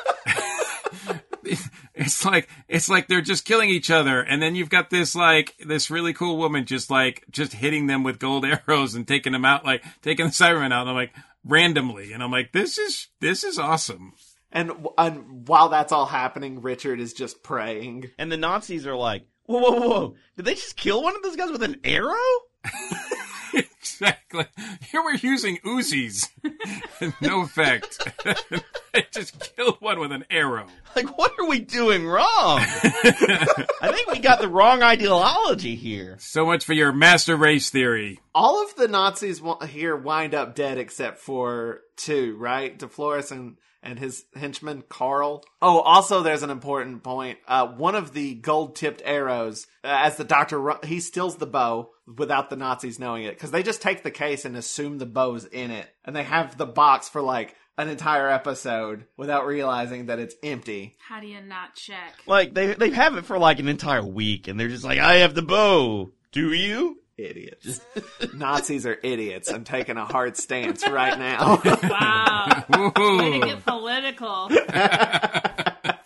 It's like they're just killing each other, and then you've got this really cool woman just hitting them with gold arrows and taking them out, like taking the Cybermen out. And I'm like, randomly, and I'm like, this is awesome. And while that's all happening, Richard is just praying. And the Nazis are like, whoa. Did they just kill one of those guys with an arrow? Exactly. Here we're using Uzis. No effect. They just killed one with an arrow. Like, what are we doing wrong? I think we got the wrong ideology here. So much for your master race theory. All of the Nazis here wind up dead except for 2, right? DeFlores and his henchman, Carl. Oh, also there's an important point. One of the gold-tipped arrows, as the Doctor, he steals the bow without the Nazis knowing it. Because they just take the case and assume the bow's in it. And they have the box for like an entire episode without realizing that it's empty. How do you not check? Like, they have it for like an entire week, and they're just like, I have the bow. Do you? Idiots. Nazis are idiots. I'm taking a hard stance right now. Wow. Way to get political.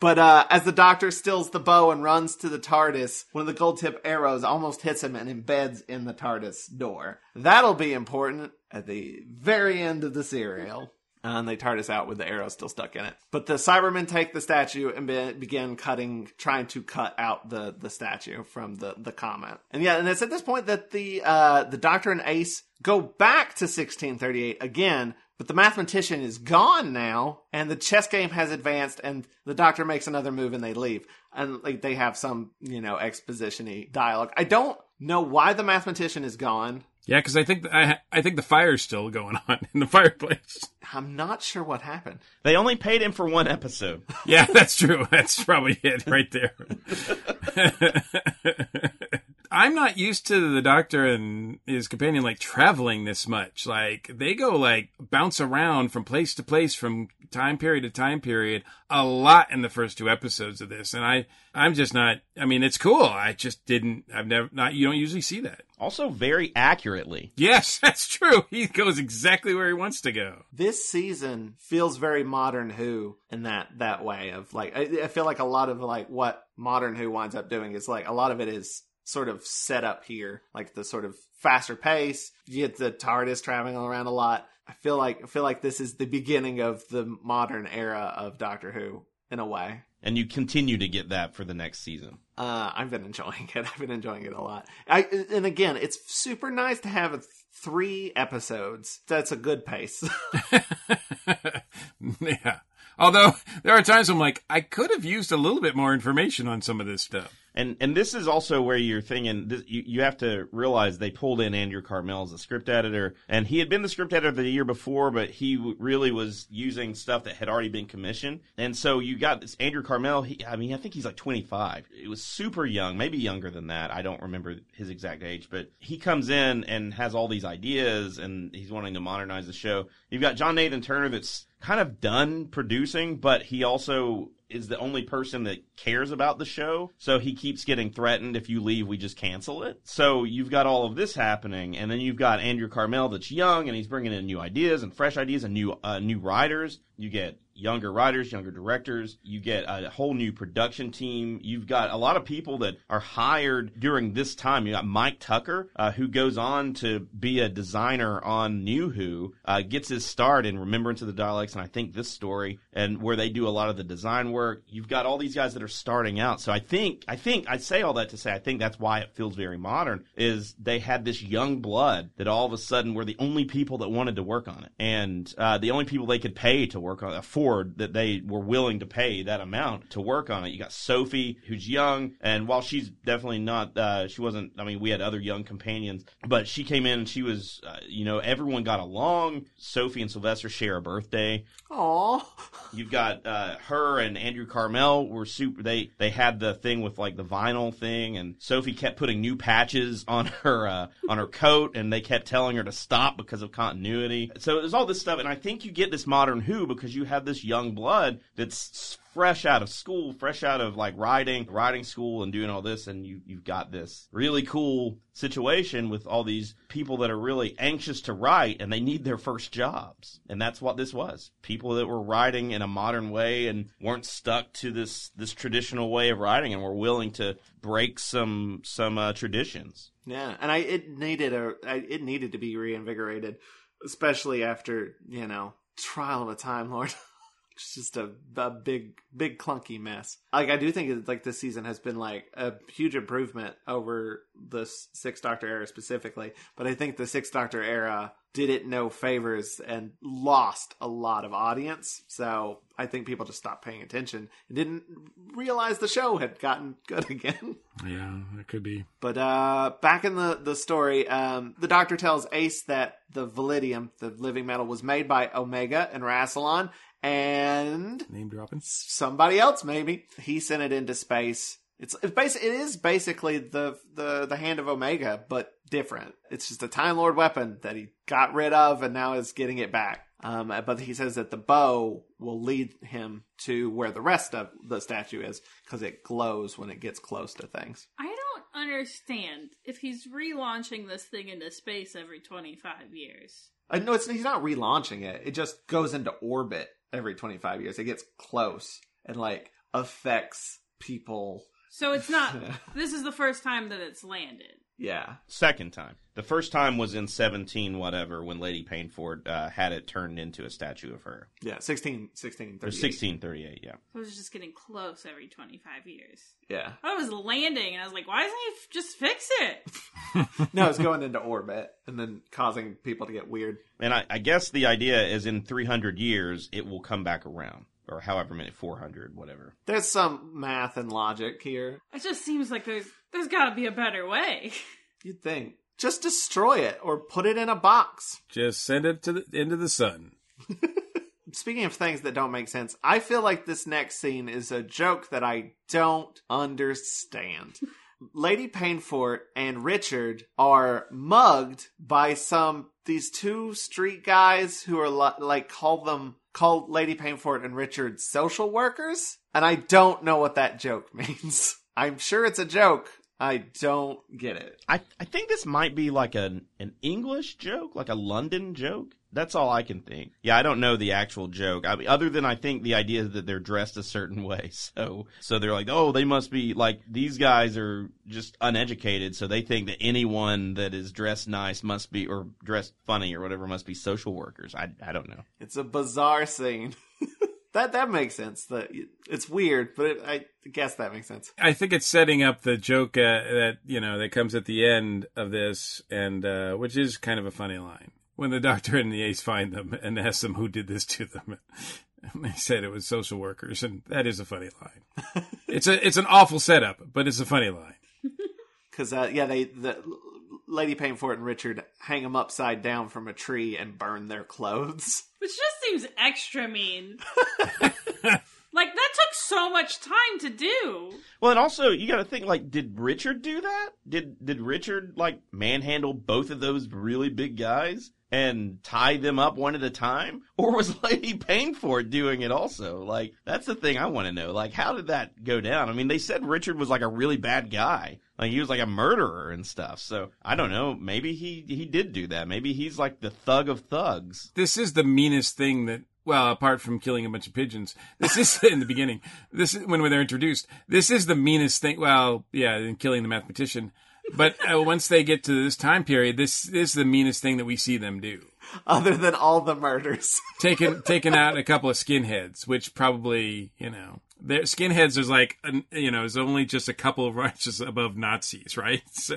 But as the Doctor stills the bow and runs to the TARDIS, one of the gold tip arrows almost hits him and embeds in the TARDIS door. That'll be important at the very end of the serial. And they TARDIS out with the arrow still stuck in it. But the Cybermen take the statue and begin trying to cut out the statue from the comet. And it's at this point that the Doctor and Ace go back to 1638 again, but the mathematician is gone now, and the chess game has advanced, and the Doctor makes another move and they leave. And they have some, exposition-y dialogue. I don't know why the mathematician is gone. Yeah, because I think the fire's still going on in the fireplace. I'm not sure what happened. They only paid him for one episode. Yeah, that's true. That's probably it right there. I'm not used to the Doctor and his companion traveling this much. They go bounce around from place to place, from time period to time period, a lot in the first 2 episodes of this. And I'm just not. I mean, it's cool. I just didn't. You don't usually see that. Also, very accurately. Yes, that's true. He goes exactly where he wants to go. This season feels very Modern Who in that way of I feel like a lot of what Modern Who winds up doing is a lot of it is sort of set up here, the sort of faster pace. You get the TARDIS traveling around a lot. I feel like this is the beginning of the modern era of Doctor Who in a way. And you continue to get that for the next season. I've been enjoying it. I've been enjoying it a lot. And again, it's super nice to have 3 episodes. That's a good pace. Yeah. Although there are times I'm I could have used a little bit more information on some of this stuff. And this is also where you're thinking, you have to realize they pulled in Andrew Carmel as a script editor, and he had been the script editor the year before, but he really was using stuff that had already been commissioned. And so you got this Andrew Carmel, I think he's 25. It was super young, maybe younger than that. I don't remember his exact age, but he comes in and has all these ideas, and he's wanting to modernize the show. You've got John Nathan Turner that's kind of done producing, but he also is the only person that cares about the show. So he keeps getting threatened. If you leave, we just cancel it. So you've got all of this happening. And then you've got Andrew Carmel that's young, and he's bringing in new ideas and fresh ideas and new writers. You get younger writers, younger directors. You get a whole new production team. You've got a lot of people that are hired during this time. You got Mike Tucker, who goes on to be a designer on New Who, gets his start in Remembrance of the Daleks, and I think this story, and where they do a lot of the design work. You've got all these guys that are starting out. So I think I say all that to say I think that's why it feels very modern, is they had this young blood that all of a sudden were the only people that wanted to work on it, and the only people they could pay to work on it, afford, that they were willing to pay that amount to work on it. You got Sophie, who's young, and while she's definitely not, she wasn't, we had other young companions, but she came in and she was, everyone got along. Sophie and Sylvester share a birthday. Aww. You've got her and Andrew Carmel were super, they had the thing with the vinyl thing, and Sophie kept putting new patches on her coat, and they kept telling her to stop because of continuity. So there's all this stuff, and I think you get this Modern Who because you have this young blood that's fresh out of school, fresh out of writing school and doing all this, and you've got this really cool situation with all these people that are really anxious to write, and they need their first jobs. And that's what this was. People that were writing in a modern way and weren't stuck to this traditional way of writing and were willing to break some traditions. Yeah, and it needed to be reinvigorated, especially after, Trial of a Time Lord. It's just a big clunky mess. I do think this season has been a huge improvement over the Sixth Doctor era specifically, but I think the Sixth Doctor era did it no favors and lost a lot of audience. So I think people just stopped paying attention and didn't realize the show had gotten good again. Yeah, it could be. But back in the story, the Doctor tells Ace that the Validium, the living metal, was made by Omega and Rassilon, and name dropping somebody else maybe. He sent it into space. It is basically the hand of Omega, but different. It's just a Time Lord weapon that he got rid of and now is getting it back. But he says that the bow will lead him to where the rest of the statue is because it glows when it gets close to things. I don't understand if he's relaunching this thing into space every 25 years. No, he's not relaunching it. It just goes into orbit every 25 years. It gets close and affects people. So it's not. This is the first time that it's landed. Yeah. Second time. The first time was in 17 whatever when Lady Painford had it turned into a statue of her. Yeah, 1638. Or 1638, yeah. It was just getting close every 25 years. Yeah. I was landing, and I was like, why doesn't he just fix it? No, it's going into orbit and then causing people to get weird. And I guess the idea is in 300 years, it will come back around. Or however many, 400, whatever. There's some math and logic here. It just seems like there's got to be a better way. You'd think. Just destroy it or put it in a box. Just send it into the sun. Speaking of things that don't make sense, I feel like this next scene is a joke that I don't understand. Lady Painfort and Richard are mugged by these two street guys who are call Lady Painfort and Richard social workers. And I don't know what that joke means. I'm sure it's a joke. I don't get it. I think this might be like an English joke, like a London joke. That's all I can think. Yeah, I don't know the actual joke. I mean, other than I think the idea that they're dressed a certain way. So they're like, oh, they must be like, these guys are just uneducated. So they think that anyone that is dressed nice must be, or dressed funny or whatever, must be social workers. I don't know. It's a bizarre scene. That makes sense. It's weird, but I guess that makes sense. I think it's setting up the joke that comes at the end of this, and which is kind of a funny line. When the Doctor and the Ace find them and ask them who did this to them, and they said it was social workers, and that is a funny line. It's an awful setup, but it's a funny line. Because the Lady Painfort and Richard hang them upside down from a tree and burn their clothes. Which just seems extra mean. Like, that took so much time to do. Well, and also, you gotta think, like, did Richard do that? Did Richard, like, manhandle both of those really big guys and tie them up one at a time? Or was Lady Painfort doing it also? Like, that's the thing I want to know. Like, how did that go down? I mean, they said Richard was, like, a really bad guy. Like, he was, like, a murderer and stuff. So, I don't know. Maybe he did do that. Maybe he's, like, the thug of thugs. This is the meanest thing that... Well, apart from killing a bunch of pigeons, this is in the beginning. This is when they're introduced. This is the meanest thing. Well, yeah, and killing the mathematician. But once they get to this time period, this is the meanest thing that we see them do. Other than all the murders, taking out a couple of skinheads, which probably their skinheads is like is only just a couple of ranches above Nazis, right? So.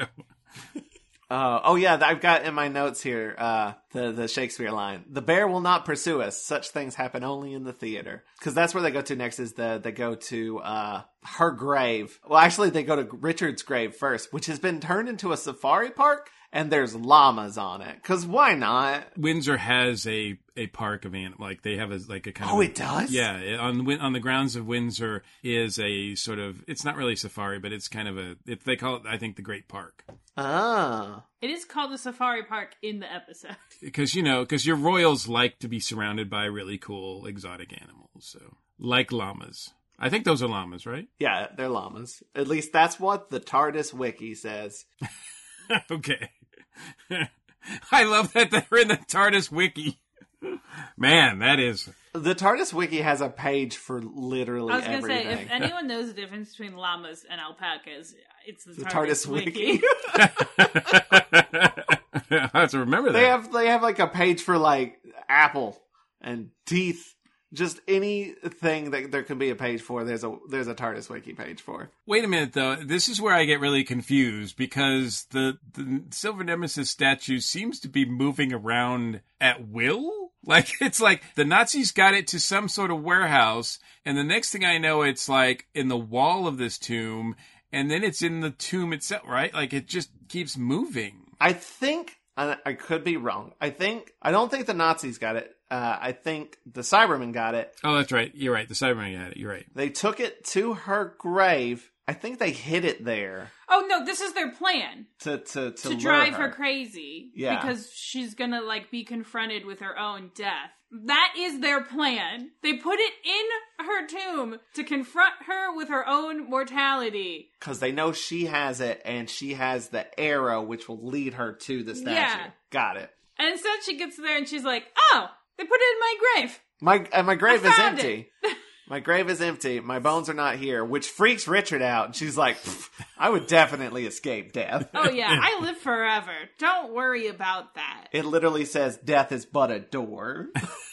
I've got in my notes here the Shakespeare line. The bear will not pursue us. Such things happen only in the theater. Because that's where they go to next is they go to her grave. Well, actually, they go to Richard's grave first, which has been turned into a safari park, and there's llamas on it. Because why not? Windsor has a park of animals. Like, they have a kind of... Oh, it does? Yeah. On the grounds of Windsor is a sort of... It's not really safari, but it's kind of they call it, I think, the Great Park. Ah. It is called the Safari Park in the episode. Because your royals like to be surrounded by really cool exotic animals. So, like llamas. I think those are llamas, right? Yeah, they're llamas. At least that's what the TARDIS wiki says. Okay. I love that they're in the TARDIS wiki. Man, that is... The TARDIS wiki has a page for literally everything. I was going to say, if anyone knows the difference between llamas and alpacas, it's the TARDIS wiki. I have to remember that. They have like a page for like apple and teeth. Just anything that there can be a page for, there's a TARDIS wiki page for. Wait a minute, though. This is where I get really confused, because the Silver Nemesis statue seems to be moving around at will. Like, it's like the Nazis got it to some sort of warehouse, and the next thing I know, it's like in the wall of this tomb, and then it's in the tomb itself, right? Like, it just keeps moving. I think, I could be wrong. I don't think the Nazis got it. I think the Cybermen got it. Oh, that's right. You're right. The Cybermen got it. You're right. They took it to her grave. I think they hid it there. Oh, no, this is their plan. To drive her crazy. Yeah. Because she's gonna, be confronted with her own death. That is their plan. They put it in her tomb to confront her with her own mortality. Because they know she has it, and she has the arrow which will lead her to the statue. Yeah. Got it. And instead she gets there and she's like, oh, they put it in my grave. My grave is empty. My grave is empty. My bones are not here, which freaks Richard out. And she's like, I would definitely escape death. Oh, yeah, I live forever. Don't worry about that. It literally says, death is but a door.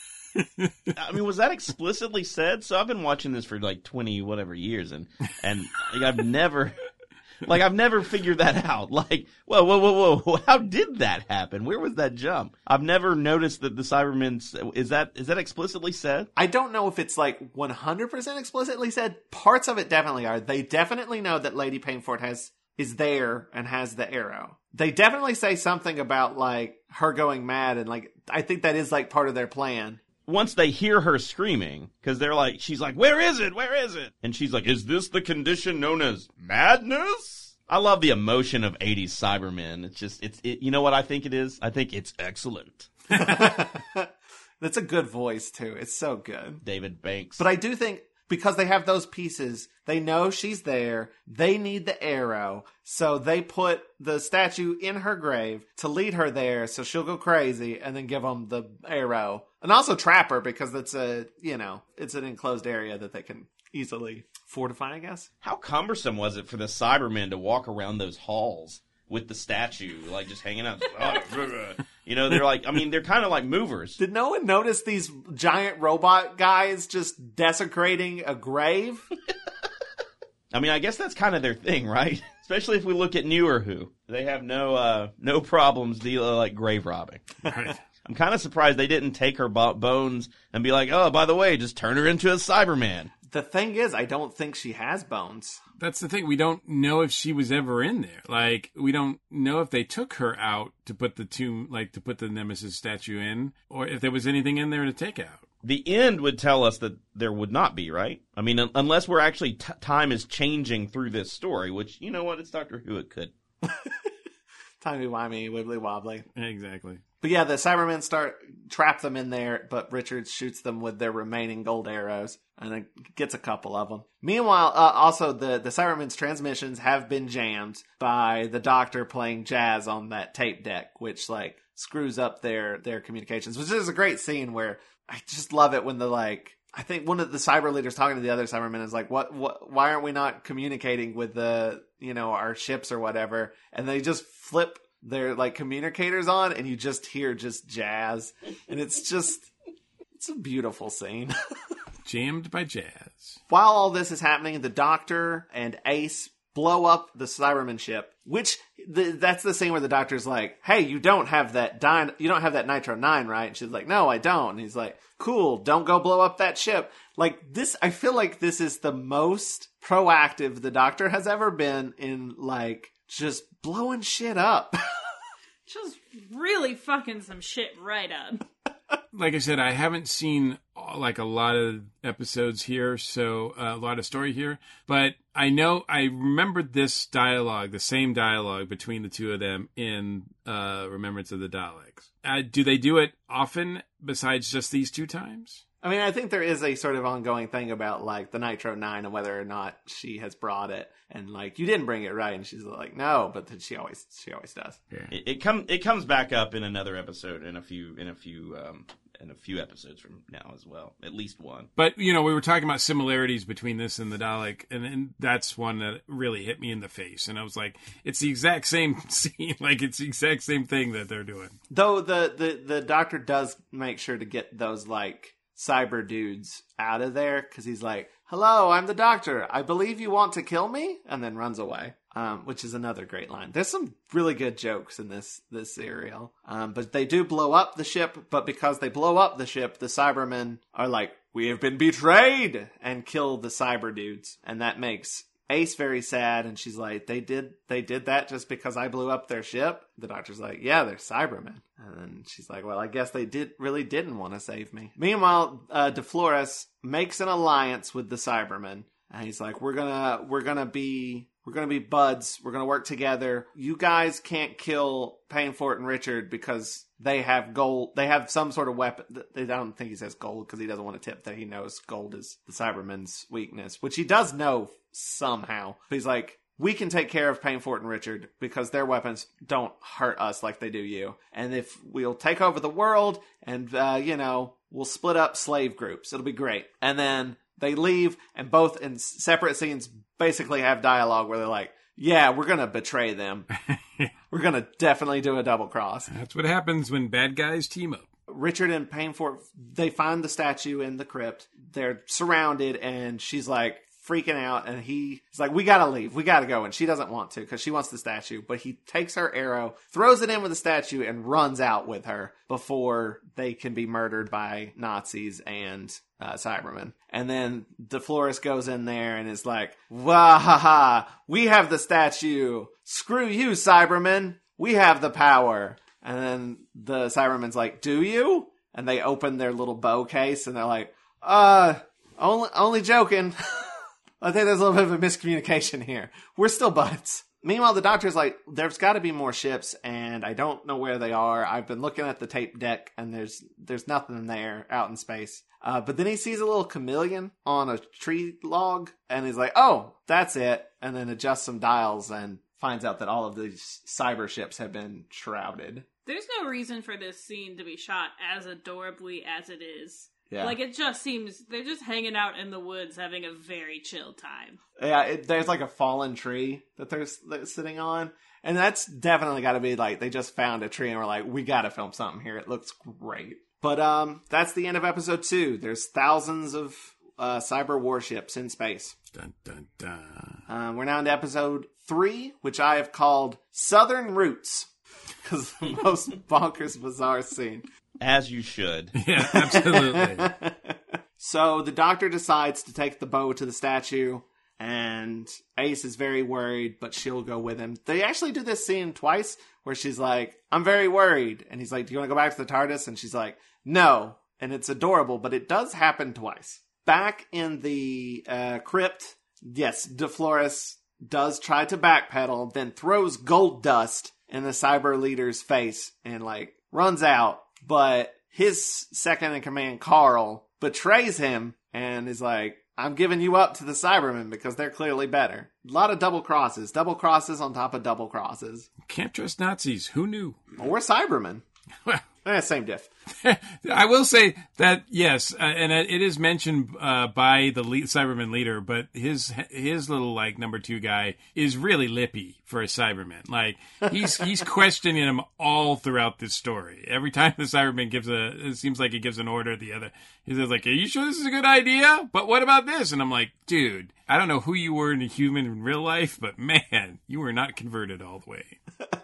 I mean, was that explicitly said? So I've been watching this for like 20 whatever years, and like, I've never figured that out. Like, whoa, how did that happen? Where was that jump? I've never noticed that the Cybermen, is that explicitly said? I don't know if it's like 100% explicitly said. Parts of it definitely are. They definitely know that Lady Painfort is there and has the arrow. They definitely say something about like her going mad, and like I think that is like part of their plan. Once they hear her screaming, because she's like, where is it? Where is it? And she's like, is this the condition known as madness? I love the emotion of 80s Cybermen. It's just, you know what I think it is? I think it's excellent. That's a good voice too. It's so good. David Banks. But I do think, because they have those pieces, they know she's there, they need the arrow, so they put the statue in her grave to lead her there so she'll go crazy, and then give them the arrow. And also trap her, because it's it's an enclosed area that they can easily fortify, I guess. How cumbersome was it for the Cybermen to walk around those halls with the statue, like just hanging out? You know, they're like, I mean, they're kind of like movers. Did no one notice these giant robot guys just desecrating a grave? I mean, I guess that's kind of their thing, right? Especially if we look at newer Who. They have no problems dealing like grave robbing. Right. I'm kind of surprised they didn't take her bones and be like, oh, by the way, just turn her into a Cyberman. The thing is, I don't think she has bones. That's the thing. We don't know if she was ever in there. Like, we don't know if they took her out to put the Nemesis statue in, or if there was anything in there to take out. The end would tell us that there would not be, right? I mean, unless we're actually time is changing through this story, which, you know what, it's Doctor Who, it could. Timey-wimey, wibbly-wobbly. Exactly. But yeah, the Cybermen trap them in there, but Richard shoots them with their remaining gold arrows, and then gets a couple of them. Meanwhile, also the Cybermen's transmissions have been jammed by the Doctor playing jazz on that tape deck, which like screws up their communications, which is a great scene where I just love it when I think one of the cyber leaders talking to the other Cybermen is like, why aren't we not communicating with our ships or whatever? And they just flip their like communicators on, and you just hear just jazz, and it's a beautiful scene. Jammed by jazz. While all this is happening, the Doctor and Ace blow up the Cyberman ship, which that's the scene where the Doctor's like, hey, you don't have that Nitro 9, right? And she's like, no, I don't. And he's like, cool, don't go blow up that ship. Like this, I feel like this is the most proactive the Doctor has ever been in, like, just blowing shit up. Just really fucking some shit right up. Like I said, I haven't seen like a lot of episodes here, so a lot of story here. But I remembered this dialogue, the same dialogue between the two of them in Remembrance of the Daleks. Do they do it often besides just these two times? I mean, I think there is a sort of ongoing thing about, like, the Nitro 9 and whether or not she has brought it. And, like, you didn't bring it, right? And she's like, no, but then she always does. Yeah. It comes back up in another episode in a few episodes from now as well. At least one. But, we were talking about similarities between this and the Dalek, and that's one that really hit me in the face. And I was like, it's the exact same scene. Like, it's the exact same thing that they're doing. Though the Doctor does make sure to get those, like, cyber dudes out of there, because he's like, hello, I'm the Doctor, I believe you want to kill me, and then runs away, which is another great line. There's some really good jokes in this serial, but they do blow up the ship. But because they blow up the ship, the Cybermen are like, we have been betrayed, and kill the cyber dudes, and that makes Ace very sad, and she's like, they did that just because I blew up their ship? The Doctor's like, yeah, they're Cybermen. And then she's like, well, I guess they really didn't want to save me. Meanwhile, DeFlores makes an alliance with the Cybermen, and he's like, we're gonna be buds. We're gonna work together. You guys can't kill Painfort and Richard because they have gold. They have some sort of weapon. I don't think he says gold because he doesn't want to tip that he knows gold is the Cybermen's weakness, which he does know somehow. But he's like, we can take care of Painfort and Richard because their weapons don't hurt us like they do you. And if we'll take over the world and, we'll split up slave groups, it'll be great. And then They leave, and both in separate scenes basically have dialogue where they're like, yeah, we're going to betray them. We're going to definitely do a double cross. That's what happens when bad guys team up. Richard and Painfort, they find the statue in the crypt. They're surrounded, and she's like freaking out, and he's like, we gotta leave, we gotta go, and she doesn't want to because she wants the statue, but he takes her arrow, throws it in with the statue, and runs out with her before they can be murdered by Nazis and Cybermen. And then DeFlores goes in there and is like, wah ha ha, we have the statue, screw you, Cybermen, we have the power. And then the Cybermen's like, do you? And they open their little bow case, and they're like, only joking. I think there's a little bit of a miscommunication here. We're still buds. Meanwhile, the Doctor's like, there's got to be more ships, and I don't know where they are. I've been looking at the tape deck, and there's nothing there out in space. But then he sees a little chameleon on a tree log, and he's like, oh, that's it. And then adjusts some dials and finds out that all of these cyber ships have been shrouded. There's no reason for this scene to be shot as adorably as it is. Yeah. Like, it just seems they're just hanging out in the woods having a very chill time. Yeah, there's like a fallen tree that they're sitting on. And that's definitely got to be like, they just found a tree and were like, we got to film something here. It looks great. But that's the end of episode 2. There's thousands of cyber warships in space. Dun, dun, dun. We're now into episode 3, which I have called Southern Roots. Because the most bonkers, bizarre scene. As you should. Yeah, absolutely. So the Doctor decides to take the bow to the statue, and Ace is very worried, but she'll go with him. They actually do this scene twice, where she's like, I'm very worried. And he's like, do you want to go back to the TARDIS? And she's like, no. And it's adorable, but it does happen twice. Back in the crypt, yes, DeFlores does try to backpedal, then throws gold dust in the cyber leader's face and, like, runs out. But his second in command, Carl, betrays him and is like, I'm giving you up to the Cybermen because they're clearly better. A lot of double crosses on top of double crosses. Can't trust Nazis. Who knew? Or Cybermen. Same diff. I will say that, yes, and it is mentioned by the Cyberman leader, but his little, like, number 2 guy is really lippy for a Cyberman. Like, he's questioning him all throughout this story. Every time the Cyberman it seems like he gives an order, the other, he's like, are you sure this is a good idea? But what about this? And I'm like, dude, I don't know who you were in a human in real life, but man, you were not converted all the way.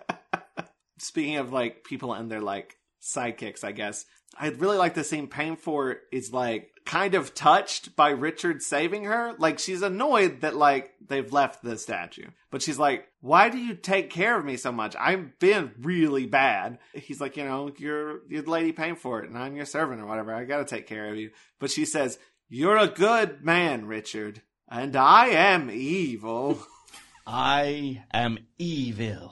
Speaking of, like, people and their, like, sidekicks, I guess, I'd really like to see Painfort is, like, kind of touched by Richard saving her. Like, she's annoyed that, like, they've left the statue. But she's like, why do you take care of me so much? I've been really bad. He's like, you're Lady Painfort, and I'm your servant or whatever. I gotta take care of you. But she says, you're a good man, Richard. And I am evil. I am evil.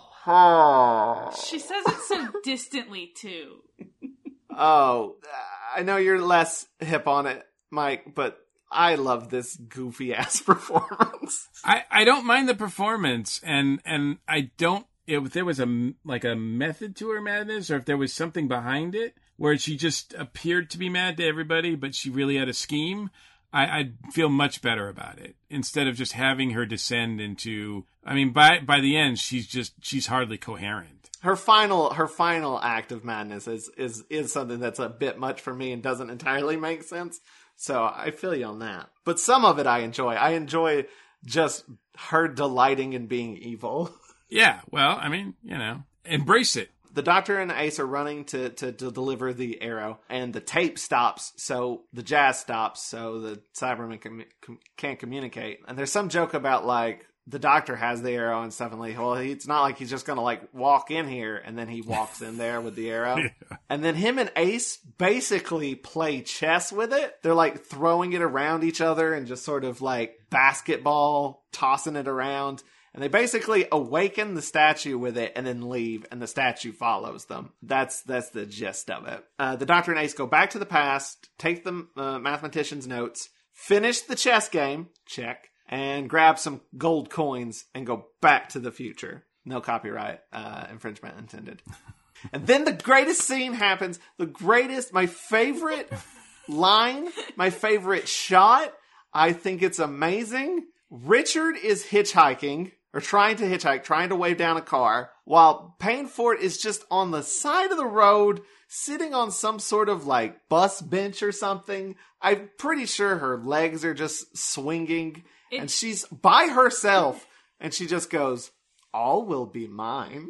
She says it so distantly, too. Oh, I know you're less hip on it, Mike, but I love this goofy-ass performance. I don't mind the performance, and I don't, if there was a method to her madness, or if there was something behind it, where she just appeared to be mad to everybody, but she really had a scheme, I'd feel much better about it. Instead of just having her descend into, I mean, by the end, she's hardly coherent. Her final act of madness is something that's a bit much for me and doesn't entirely make sense. So I feel you on that. But some of it I enjoy. I enjoy just her delighting in being evil. Yeah, well, I mean, embrace it. The Doctor and Ace are running to deliver the arrow, and the tape stops, so the jazz stops, so the Cybermen can't communicate. And there's some joke about, like, the Doctor has the arrow and stuff, and like, well, it's not like he's just gonna, like, walk in here, and then he walks in there with the arrow. Yeah. And then him and Ace basically play chess with it. They're, like, throwing it around each other and just sort of, like, basketball, tossing it around. And they basically awaken the statue with it and then leave, and the statue follows them. That's the gist of it. The Doctor and Ace go back to the past, take the mathematician's notes, finish the chess game, check, and grab some gold coins and go back to the future. No copyright infringement intended. And then the greatest scene happens. My favorite line, my favorite shot. I think it's amazing. Richard is hitchhiking, or trying to hitchhike, trying to wave down a car, while Painfort is just on the side of the road, sitting on some sort of like bus bench or something. I'm pretty sure her legs are just swinging, and she's by herself, and she just goes, "All will be mine."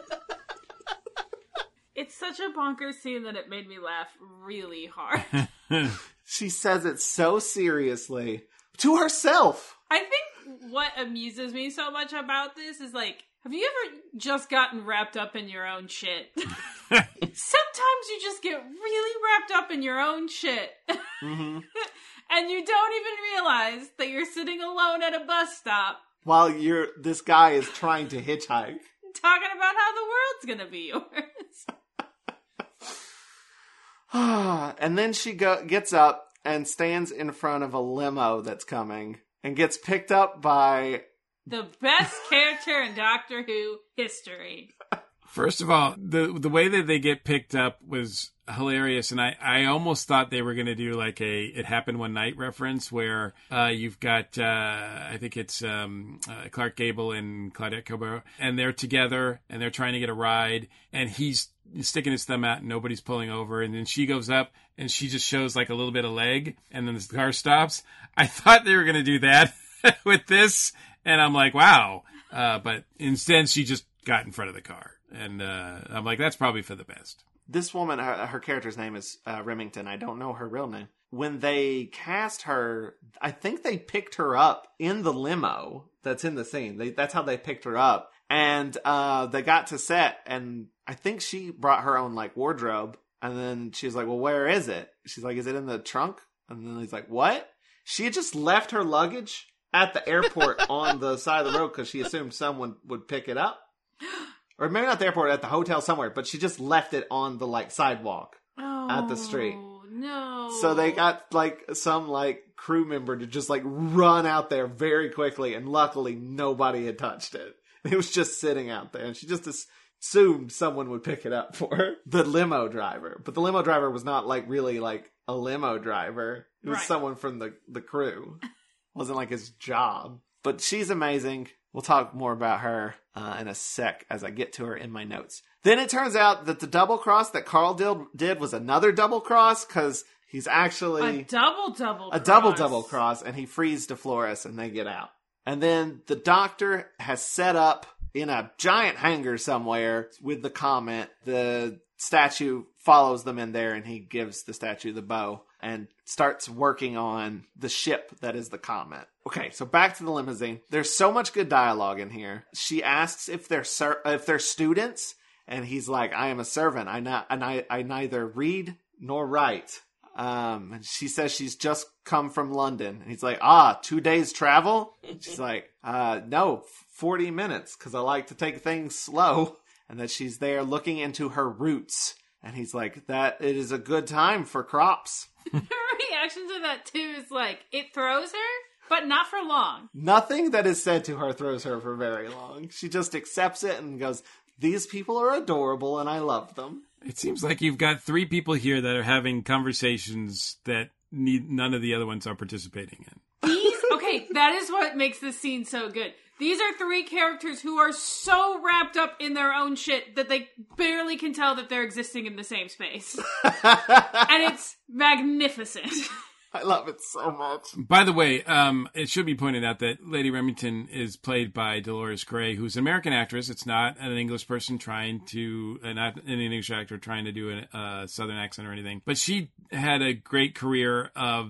It's such a bonkers scene that it made me laugh really hard. She says it so seriously to herself. I think what amuses me so much about this is like, have you ever just gotten wrapped up in your own shit? Sometimes you just get really wrapped up in your own shit. Mm-hmm. And you don't even realize that you're sitting alone at a bus stop. While this guy is trying to hitchhike. Talking about how the world's gonna be yours. And then she gets up and stands in front of a limo that's coming and gets picked up by the best character in Doctor Who history. First of all, the way that they get picked up was hilarious, and I almost thought they were going to do like a It Happened One Night reference where you've got, I think it's Clark Gable and Claudette Colbert, and they're together, and they're trying to get a ride, and he's sticking his thumb out, and nobody's pulling over, and then she goes up, and she just shows like a little bit of leg, and then the car stops. I thought they were going to do that with this, and I'm like, wow. But instead, she just got in front of the car. And I'm like, that's probably for the best. This woman, her character's name is Remington. I don't know her real name. When they cast her, I think they picked her up in the limo that's in the scene. That's how they picked her up. And they got to set, and I think she brought her own like wardrobe. And then she was like, well, where is it? She's like, is it in the trunk? And then he's like, what? She had just left her luggage at the airport on the side of the road because she assumed someone would pick it up. Or maybe not the airport, at the hotel somewhere, but she just left it on the like sidewalk at the street. No. So they got like some like crew member to just like run out there very quickly, and luckily nobody had touched it. It was just sitting out there, and she just assumed someone would pick it up for her. The limo driver. But the limo driver was not like really like a limo driver. It was someone from the crew. It wasn't like his job. But she's amazing. We'll talk more about her in a sec as I get to her in my notes. Then it turns out that the double cross that Carl did was another double cross, because he's actually a double cross, and he frees DeFlores and they get out. And then the Doctor has set up in a giant hangar somewhere with the Comet. The statue follows them in there, and he gives the statue the bow and starts working on the ship that is the Comet. Okay, so back to the limousine. There's so much good dialogue in here. She asks if they're students, and he's like, "I am a servant. I neither read nor write." And she says she's just come from London. And he's like, 2 days travel? She's like, no, 40 minutes, because I like to take things slow. And that she's there looking into her roots. And he's like, that it is a good time for crops. Her reaction to that, too, is like, it throws her, but not for long. Nothing that is said to her throws her for very long. She just accepts it and goes, these people are adorable and I love them. It seems like you've got three people here that are having conversations that none of the other ones are participating in. Okay, that is what makes this scene so good. These are three characters who are so wrapped up in their own shit that they barely can tell that they're existing in the same space. And it's magnificent. I love it so much. By the way, it should be pointed out that Lady Remington is played by Dolores Gray, who's an American actress. It's not an English person not an English actor trying to do a Southern accent or anything. But she had a great career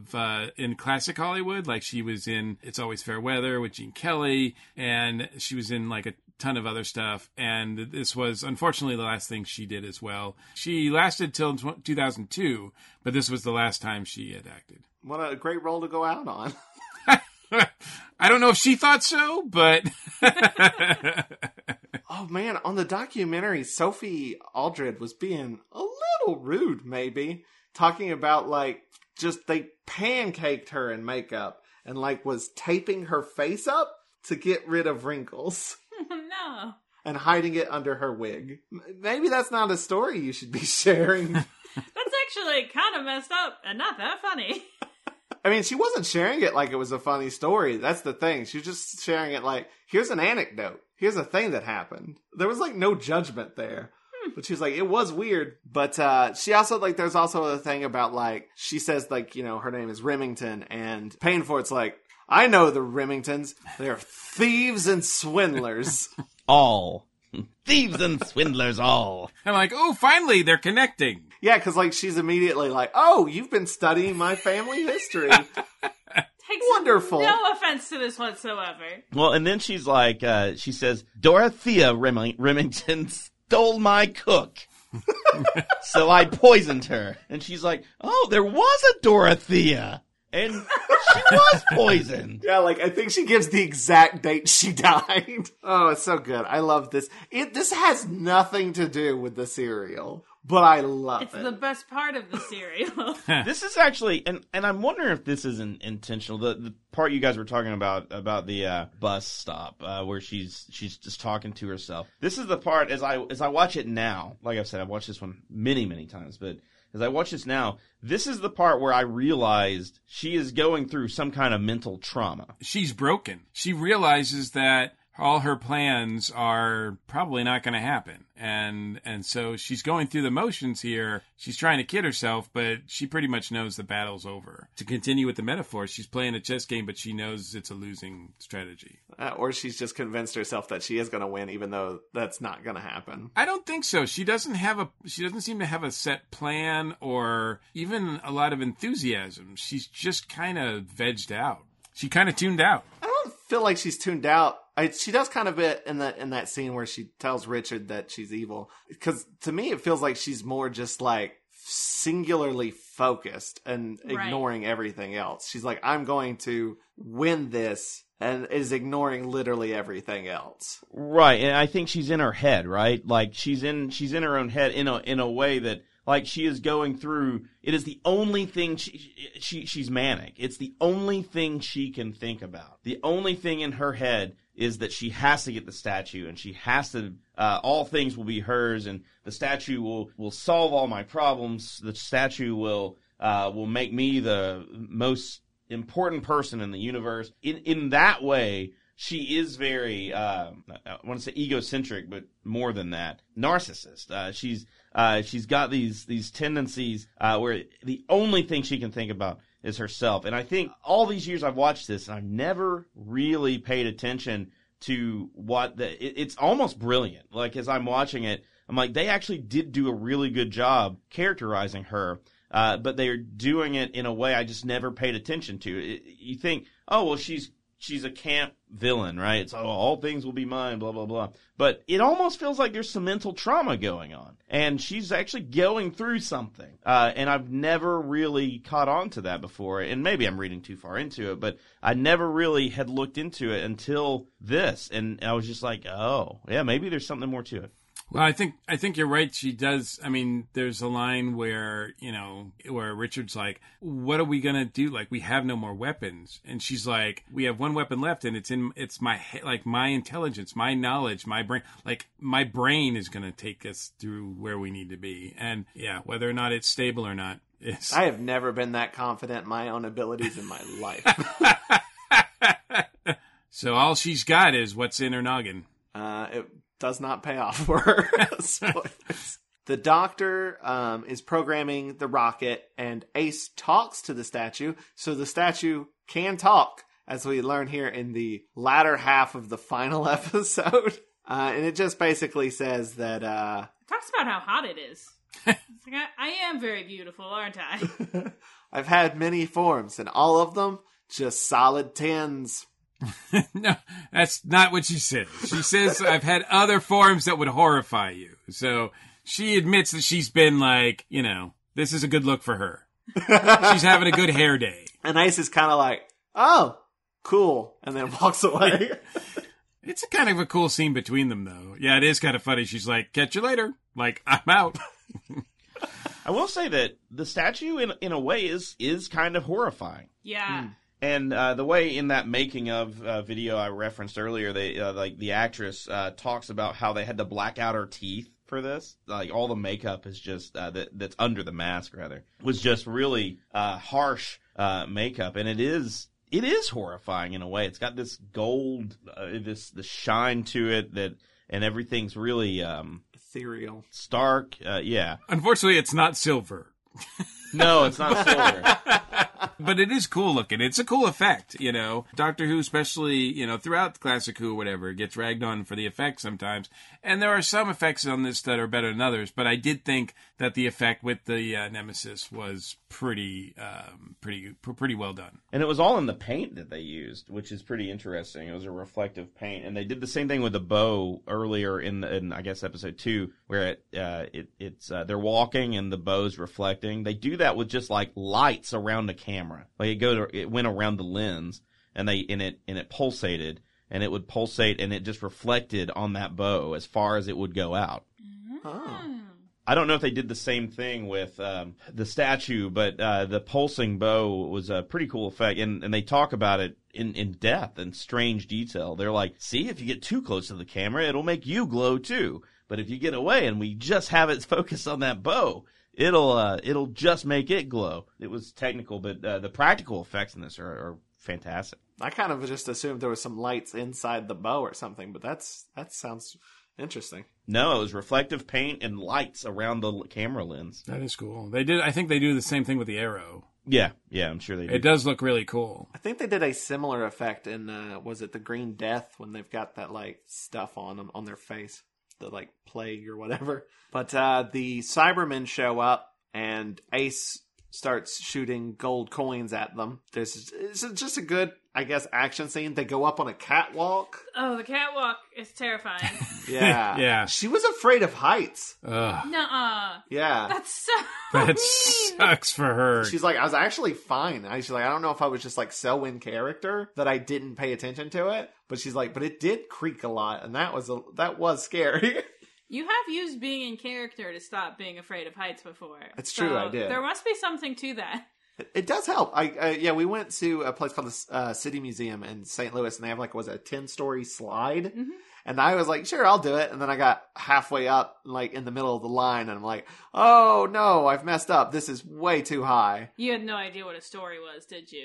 in classic Hollywood. Like she was in It's Always Fair Weather with Gene Kelly, and she was in like a ton of other stuff, and this was unfortunately the last thing she did as well. She lasted till 2002, but this was the last time she had acted. What a great role to go out on. I don't know if she thought so, but oh man, on the documentary, Sophie Aldred was being a little rude, maybe, talking about like just they pancaked her in makeup and like was taping her face up to get rid of wrinkles. No. And hiding it under her wig. Maybe that's not a story you should be sharing. That's actually kind of messed up and not that funny. I mean, she wasn't sharing it like it was a funny story. That's the thing. She was just sharing it like, here's an anecdote. Here's a thing that happened. There was like no judgment there. But she was like, it was weird. But she also, like, there's also a thing about, like, she says, like, you know, her name is Remington. And Painfort's like, I know the Remingtons. They're thieves and swindlers. All. Thieves and swindlers all. I'm like, oh, finally, they're connecting. Yeah, because, like, she's immediately like, oh, you've been studying my family history. Takes Wonderful. no offense to this whatsoever. Well, and then she's like, she says, Dorothea Remington stole my cook. So I poisoned her. And she's like, oh, there was a Dorothea. And she was poisoned. Yeah, like, I think she gives the exact date she died. Oh, it's so good. I love this. This has nothing to do with the cereal, but I love It's it. the best part of the cereal. This is actually, and I'm wondering if this isn't intentional. The part you guys were talking about the bus stop where she's just talking to herself. This is the part as I watch it now. Like I've said, I've watched this one many times, but as I watch this now, this is the part where I realized she is going through some kind of mental trauma. She's broken. She realizes that all her plans are probably not going to happen. And so she's going through the motions here. She's trying to kid herself, but she pretty much knows the battle's over. To continue with the metaphor, she's playing a chess game, but she knows it's a losing strategy. Or she's just convinced herself that she is going to win, even though that's not going to happen. I don't think so. She doesn't seem to have a set plan or even a lot of enthusiasm. She's just kind of vegged out. She kind of tuned out. I don't feel like she's tuned out. She does kind of bit in that scene where she tells Richard that she's evil. Because to me, it feels like she's more just like singularly focused and ignoring everything else. She's like, I'm going to win this, and is ignoring literally everything else. Right, and I think she's in her head, right? Like she's in her own head in a way that, like, she is going through. It is the only thing she's manic. It's the only thing she can think about. The only thing in her head is that she has to get the statue, and she has to. All things will be hers, and the statue will solve all my problems. The statue will make me the most important person in the universe. In that way, she is very, I want to say egocentric, but more than that, narcissist. She's got these tendencies where the only thing she can think about is herself. And I think all these years I've watched this, and I've never really paid attention to it's almost brilliant. Like, as I'm watching it, I'm like, they actually did do a really good job characterizing her. But they're doing it in a way I just never paid attention to. You think, oh, well, she's a camp villain, right? It's, oh, all things will be mine, blah, blah, blah. But it almost feels like there's some mental trauma going on. And she's actually going through something. And I've never really caught on to that before. And maybe I'm reading too far into it, but I never really had looked into it until this. And I was just like, oh, yeah, maybe there's something more to it. Well, I think you're right. She does. I mean, there's a line where, where Richard's like, what are we going to do? Like, we have no more weapons. And she's like, we have one weapon left, and it's my intelligence, my knowledge, my brain. Like, my brain is going to take us through where we need to be. And yeah, whether or not it's stable or not is. I have never been that confident in my own abilities in my life. So all she's got is what's in her noggin. It does not pay off for her. Spoilers. The Doctor is programming the rocket, and Ace talks to the statue, so the statue can talk, as we learn here in the latter half of the final episode. And it just basically says that... It talks about how hot it is. It's like, I am very beautiful, aren't I? I've had many forms, and all of them just solid 10s. No, that's not what she says. She says, I've had other forms that would horrify you. So she admits that she's been like, this is a good look for her. She's having a good hair day. And Ace is kind of like, oh, cool. And then walks away. It's a kind of a cool scene between them, though. Yeah, it is kind of funny. She's like, catch you later. Like, I'm out. I will say that the statue, in a way, is kind of horrifying. Yeah. And the way in that making of video I referenced earlier, they the actress talks about how they had to black out her teeth for this. Like all the makeup is just that's under the mask rather was just really harsh makeup, and it is horrifying in a way. It's got this gold, the shine to it and everything's really ethereal, stark. Yeah. Unfortunately, it's not silver. No, it's not silver. But it is cool looking. It's a cool effect, you know. Doctor Who, especially, you know, throughout Classic Who or whatever, gets ragged on for the effects sometimes. And there are some effects on this that are better than others. But I did think that the effect with the Nemesis was pretty well done. And it was all in the paint that they used, which is pretty interesting. It was a reflective paint, and they did the same thing with the bow earlier in I guess episode 2, where it's they're walking and the bow's reflecting. They do that with just like lights around the camera. Like it went around the lens, and it pulsated, and it would pulsate, and it just reflected on that bow as far as it would go out. Oh. I don't know if they did the same thing with the statue, but the pulsing bow was a pretty cool effect, and they talk about it in depth and strange detail. They're like, see, if you get too close to the camera, it'll make you glow too. But if you get away and we just have it focused on that bow, it'll just make it glow. It was technical, but the practical effects in this are fantastic. I kind of just assumed there was some lights inside the bow or something, but that sounds interesting. No, it was reflective paint and lights around the camera lens. That is cool. I think they do the same thing with the arrow. Yeah, I'm sure they do. It does look really cool. I think they did a similar effect in, was it the Green Death, when they've got that, like, stuff on them, on their face, the, like, plague or whatever. But the Cybermen show up, and Ace starts shooting gold coins at them. It's just a good, I guess, action scene. They go up on a catwalk. Oh, the catwalk is terrifying. Yeah. Yeah. She was afraid of heights. Ugh. Nuh-uh. Yeah. That's so That mean. sucks for her. She's like, I was actually fine. She's like, I don't know if I was just like so in character that I didn't pay attention to it. But she's like, but it did creak a lot, and that was scary. You have used being in character to stop being afraid of heights before. It's true, I did. There must be something to that. It does help. We went to a place called the City Museum in St. Louis, and they have like, was it a 10-story slide? Mm-hmm. And I was like, sure, I'll do it. And then I got halfway up, like in the middle of the line, and I'm like, oh no, I've messed up. This is way too high. You had no idea what a story was, did you?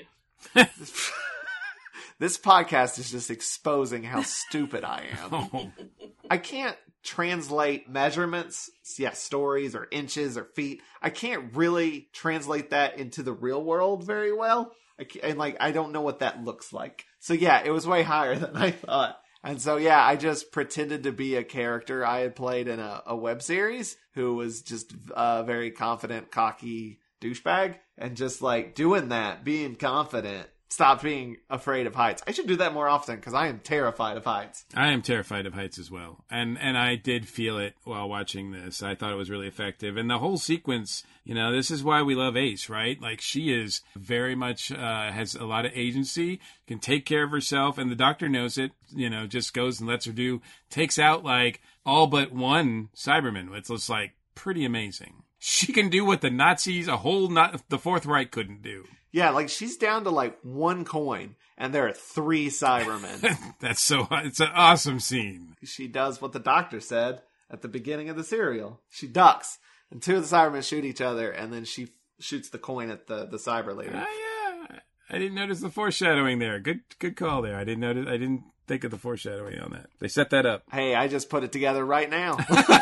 This podcast is just exposing how stupid I am. Oh. I can't translate measurements, stories or inches or feet. I can't really translate that into the real world very well. I don't know what that looks like. So yeah, it was way higher than I thought. And so yeah, I just pretended to be a character I had played in a web series who was just a very confident, cocky douchebag, and just like doing that, being confident. Stop being afraid of heights. I should do that more often because I am terrified of heights. I am terrified of heights as well. And I did feel it while watching this. I thought it was really effective. And the whole sequence, you know, this is why we love Ace, right? Like, she is very much, has a lot of agency, can take care of herself. And the Doctor knows it, you know, just goes and lets her takes out like all but one Cyberman. It's just like pretty amazing. She can do what the Nazis, the Fourth Reich couldn't do. Yeah, like she's down to like one coin, and there are 3 Cybermen. It's an awesome scene. She does what the Doctor said at the beginning of the serial. She ducks, and 2 of the Cybermen shoot each other, and then she shoots the coin at the Cyber leader. Yeah. I didn't notice the foreshadowing there. Good call there. I didn't think of the foreshadowing on that. They set that up. Hey, I just put it together right now.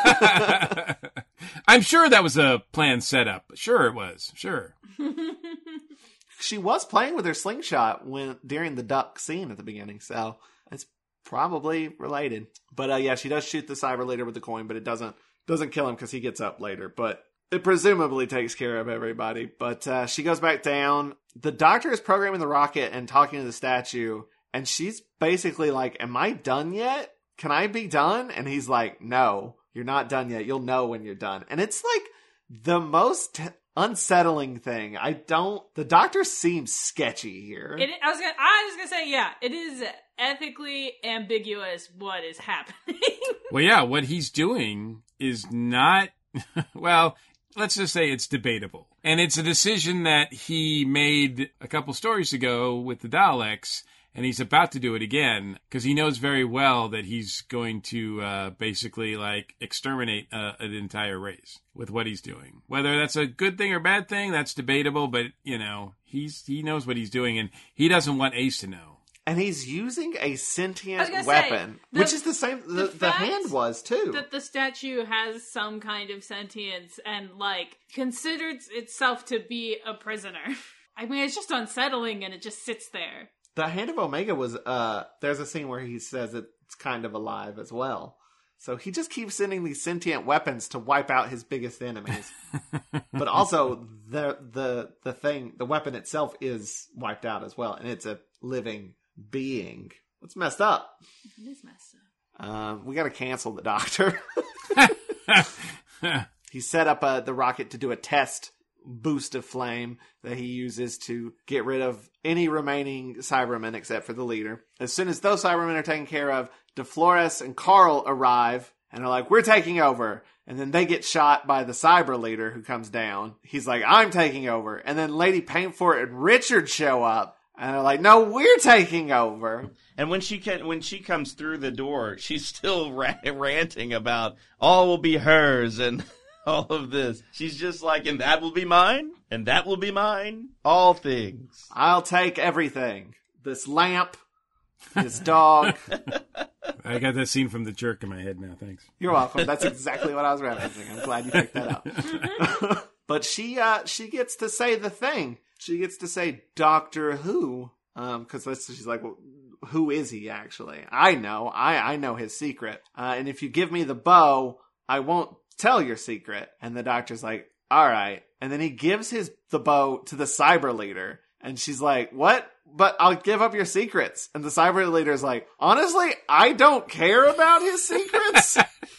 I'm sure that was a planned setup. Sure it was. Sure. She was playing with her slingshot during the duck scene at the beginning, so it's probably related. But yeah, she does shoot the Cyber leader with the coin, but it doesn't kill him because he gets up later. But it presumably takes care of everybody. But she goes back down. The Doctor is programming the rocket and talking to the statue, and she's basically like, am I done yet? Can I be done? And he's like, no, you're not done yet. You'll know when you're done. And it's like the most unsettling thing. The Doctor seems sketchy here. I was gonna say, yeah, it is ethically ambiguous what is happening. Well, yeah, what he's doing is not, well, let's just say it's debatable. And it's a decision that he made a couple stories ago with the Daleks, And he's about to do it again because he knows very well that he's going to basically like exterminate an entire race with what he's doing. Whether that's a good thing or bad thing, that's debatable. But, you know, he knows what he's doing, and he doesn't want Ace to know. And he's using a sentient weapon, which is the same. The hand was too. That the statue has some kind of sentience and like considers itself to be a prisoner. I mean, it's just unsettling, and it just sits there. The Hand of Omega was. There's a scene where he says it's kind of alive as well. So he just keeps sending these sentient weapons to wipe out his biggest enemies. But also the weapon itself is wiped out as well, and it's a living being. It's messed up. It is messed up. We got to cancel the Doctor. He set up the rocket to do a test boost of flame that he uses to get rid of any remaining Cybermen except for the leader. As soon as those Cybermen are taken care of, DeFlores and Carl arrive and are like, we're taking over. And then they get shot by the cyber leader who comes down. He's like, I'm taking over. And then Lady Painfort and Richard show up. And they're like, no, we're taking over. And when she comes through the door, she's still ranting about all will be hers and all of this. She's just like, and that will be mine, and that will be mine, all things. I'll take everything. This lamp, this dog. I got that scene from The Jerk in my head now, thanks. You're welcome. That's exactly what I was referencing. I'm glad you picked that up. But she gets to say the thing. She gets to say Doctor Who, because she's like, well, who is he actually? I know. I know his secret. And if you give me the bow, I won't tell your secret. And the Doctor's like, all right. And then he gives the bow to the cyber leader. And she's like, what? But I'll give up your secrets. And the cyber leader is like, honestly, I don't care about his secrets.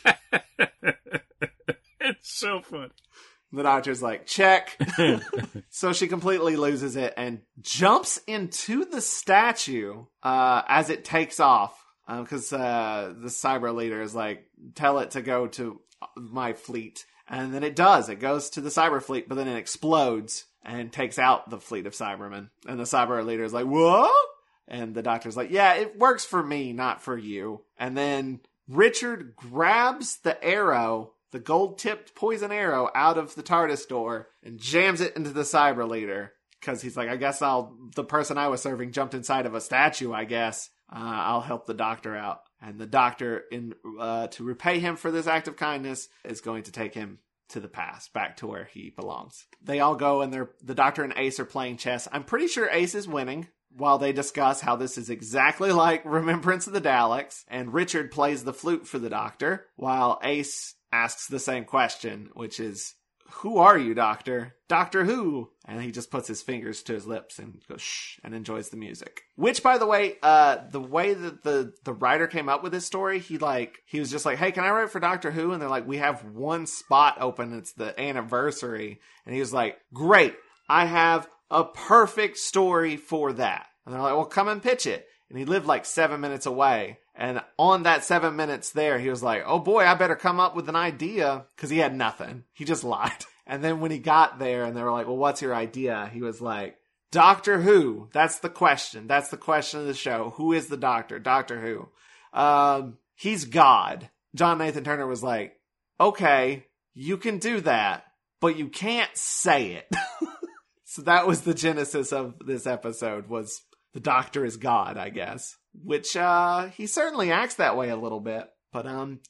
It's so funny. The Doctor's like, check. So she completely loses it and jumps into the statue as it takes off. Because the cyber leader is like, tell it to go to my fleet. And then it does. It goes to the cyber fleet, but then it explodes and takes out the fleet of Cybermen. And the cyber leader is like, what? And the Doctor's like, yeah, it works for me, not for you. And then Richard grabs the arrow, the gold-tipped poison arrow, out of the TARDIS door and jams it into the cyber leader. Because he's like, I guess the person I was serving jumped inside of a statue, I guess. I'll help the Doctor out. And the Doctor, to repay him for this act of kindness, is going to take him to the past, back to where he belongs. They all go, and the Doctor and Ace are playing chess. I'm pretty sure Ace is winning, while they discuss how this is exactly like Remembrance of the Daleks. And Richard plays the flute for the Doctor, while Ace asks the same question, which is, who are you, Doctor? Doctor Who? And he just puts his fingers to his lips and goes, shh, and enjoys the music. Which, by the way that the writer came up with this story, he was just like, hey, can I write for Doctor Who? And they're like, we have one spot open. It's the anniversary. And he was like, great. I have a perfect story for that. And they're like, well, come and pitch it. And he lived like 7 minutes away. And on that 7 minutes there, he was like, oh boy, I better come up with an idea. Because he had nothing. He just lied. And then when he got there and they were like, well, what's your idea? He was like, Doctor Who. That's the question. That's the question of the show. Who is the Doctor? Doctor Who. He's God. John Nathan Turner was like, okay, you can do that, but you can't say it. So that was the genesis of this episode, was the Doctor is God, I guess. Which, he certainly acts that way a little bit. But,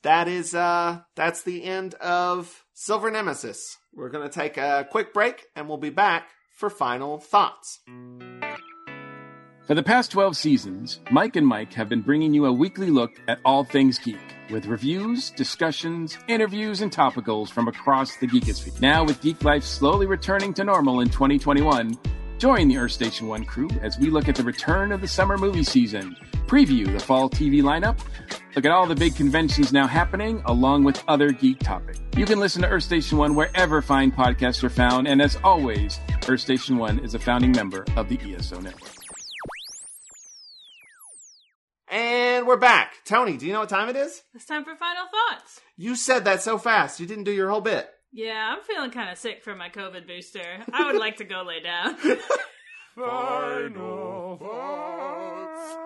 that's the end of Silver Nemesis. We're gonna take a quick break, and we'll be back for final thoughts. For the past 12 seasons, Mike and Mike have been bringing you a weekly look at all things geek, with reviews, discussions, interviews, and topicals from across the geekosphere. Now, with geek life slowly returning to normal in 2021, join the Earth Station One crew as we look at the return of the summer movie season, preview the fall TV lineup, look at all the big conventions now happening, along with other geek topics. You can listen to Earth Station One wherever fine podcasts are found, and as always, Earth Station One is a founding member of the ESO Network. And we're back. Tony, do you know what time it is? It's time for final thoughts. You said that so fast. You didn't do your whole bit. Yeah, I'm feeling kind of sick from my COVID booster. I would like to go lay down. Final thoughts.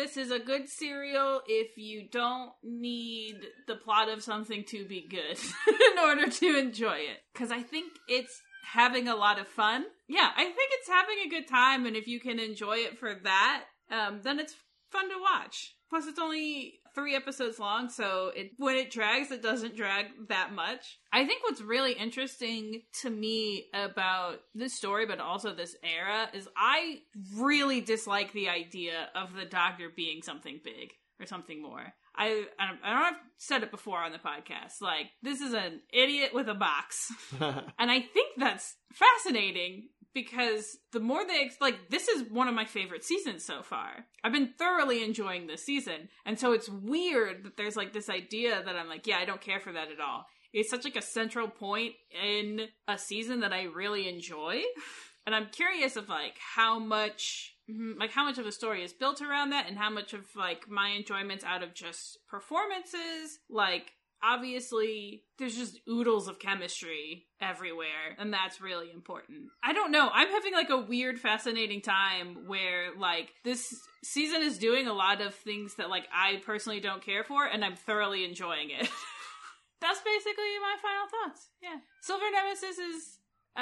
This is a good serial if you don't need the plot of something to be good in order to enjoy it. Because I think it's having a lot of fun. Yeah, I think it's having a good time, and if you can enjoy it for that, then it's fun to watch. Plus, it's only 3 episodes long, so when it drags, it doesn't drag that much. I think what's really interesting to me about this story, but also this era, is I really dislike the idea of the Doctor being something big or something more. I don't know if I've said it before on the podcast. Like, this is an idiot with a box. And I think that's fascinating because the more they, this is one of my favorite seasons so far. I've been thoroughly enjoying this season. And so it's weird that there's this idea that I'm I don't care for that at all. It's such a central point in a season that I really enjoy. And I'm curious of how much of the story is built around that and how much of my enjoyment's out of just performances. Obviously, there's just oodles of chemistry everywhere, and that's really important. I don't know. I'm having a weird, fascinating time where this season is doing a lot of things that I personally don't care for, and I'm thoroughly enjoying it. That's basically my final thoughts. Yeah, Silver Nemesis is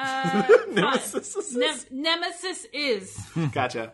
Nemesis is. Gotcha.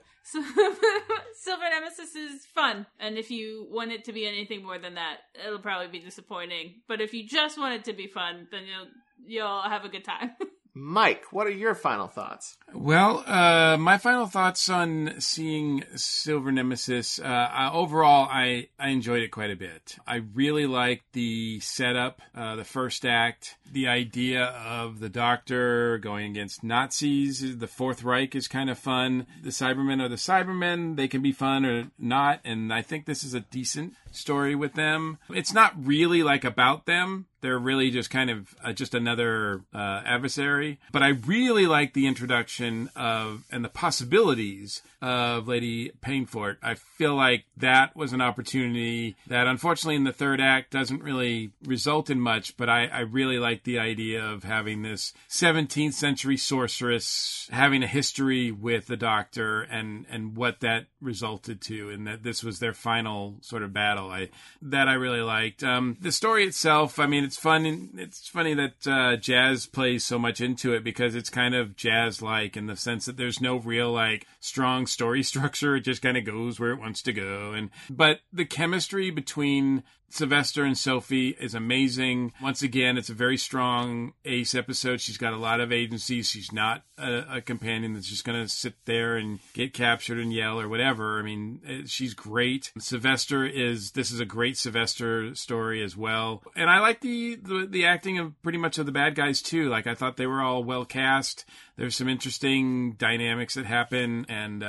Silver Nemesis is fun, and if you want it to be anything more than that, it'll probably be disappointing. But if you just want it to be fun, then you'll have a good time. Mike, what are your final thoughts? Well, my final thoughts on seeing Silver Nemesis, overall, I enjoyed it quite a bit. I really liked the setup, the first act, the idea of the Doctor going against Nazis. The Fourth Reich is kind of fun. The Cybermen are the Cybermen. They can be fun or not, and I think this is a decent story with them. It's not really about them. They're really just kind of just another adversary. But I really like the introduction of and the possibilities of Lady Painfort. I feel like that was an opportunity that unfortunately in the third act doesn't really result in much, but I really like the idea of having this 17th century sorceress having a history with the Doctor and what that resulted to, and that this was their final sort of battle. I really liked. The story itself, it's fun. It's funny that jazz plays so much into it because it's kind of jazz-like in the sense that there's no real strong story structure. It just kind of goes where it wants to go. But the chemistry between Sylvester and Sophie is amazing. Once again, it's a very strong Ace episode. She's got a lot of agency. She's not a companion that's just going to sit there and get captured and yell or whatever. She's great. This is a great Sylvester story as well. And I like the acting of pretty much of the bad guys too. I thought they were all well cast. There's some interesting dynamics that happen, and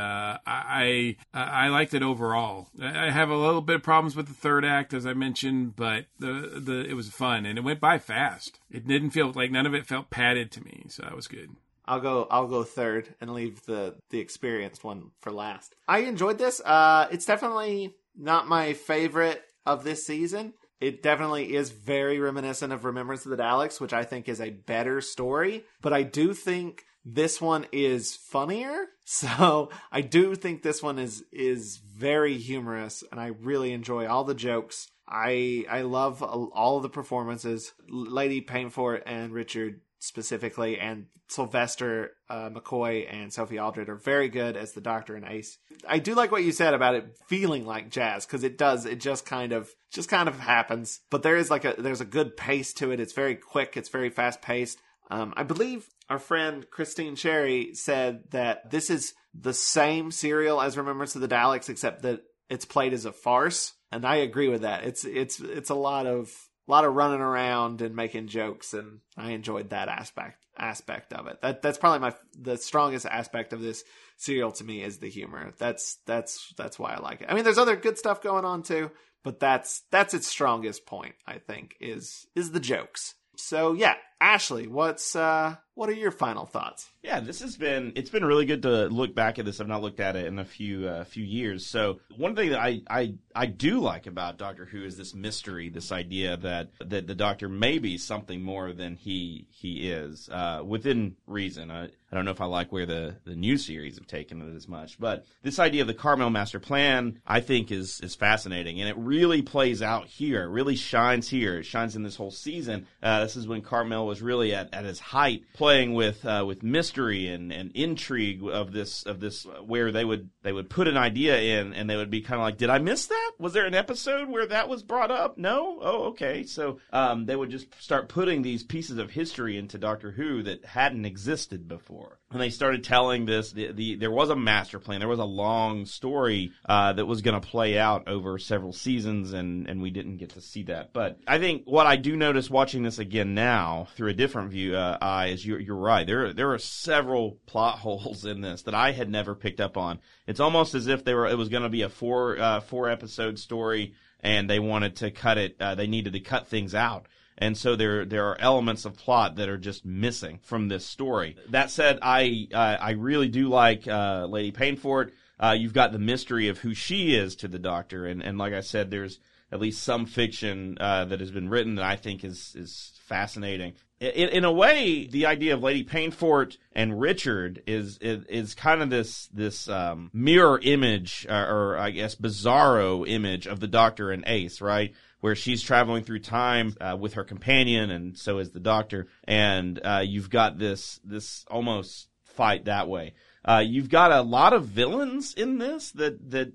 I liked it overall. I have a little bit of problems with the third act, as I mentioned, but it was fun, and it went by fast. It didn't feel none of it felt padded to me, so that was good. I'll go third and leave the experienced one for last. I enjoyed this. It's definitely not my favorite of this season. It definitely is very reminiscent of Remembrance of the Daleks, which I think is a better story. But I do think this one is funnier. So I do think this one is very humorous, and I really enjoy all the jokes. I love all of the performances. Lady Painfort and Richard specifically, and Sylvester McCoy and Sophie Aldred are very good as the Doctor and Ace. I do like what you said about it feeling like jazz, because it does. It just kind of happens. But there is there's a good pace to it. It's very quick. It's very fast paced. I believe our friend Christine Sherry said that this is the same serial as Remembrance of the Daleks, except that it's played as a farce, and I agree with that. It's a lot of running around and making jokes, and I enjoyed that aspect of it. That's probably the strongest aspect of this serial to me is the humor. That's why I like it. There's other good stuff going on too, but that's its strongest point, I think, is the jokes. So yeah, Ashley, what are your final thoughts? Yeah, it's been really good to look back at this. I've not looked at it in a few years. So one thing that I do like about Doctor Who is this mystery, this idea that the Doctor may be something more than he is, within reason. I don't know if I like where the new series have taken it as much, but this idea of the Carmel Master Plan, I think is fascinating, and it really plays out here. It really shines here. It shines in this whole season. This is when Carmel was really at his height, playing with mystery and intrigue of this where they would put an idea in and they would be kind of like, did I miss that? Was there an episode where that was brought up? No? Oh, okay. So they would just start putting these pieces of history into Doctor Who that hadn't existed before. And they started telling this, there was a master plan, there was a long story that was going to play out over several seasons, and we didn't get to see that. But I think what I do notice watching this again now through a different view eye is you're right. There are several plot holes in this that I had never picked up on. It's almost as if it was going to be a four episode story, and they wanted to cut it. They needed to cut things out. And so there are elements of plot that are just missing from this story. That said, I really do like Lady Painfort. You've got the mystery of who she is to the Doctor, and like I said, there's at least some fiction that has been written that I think is fascinating. In a way, the idea of Lady Painfort and Richard is kind of this mirror image, or I guess bizarro image of the Doctor and Ace, right? Where she's traveling through time with her companion, and so is the Doctor, and you've got this almost fight that way. You've got a lot of villains in this that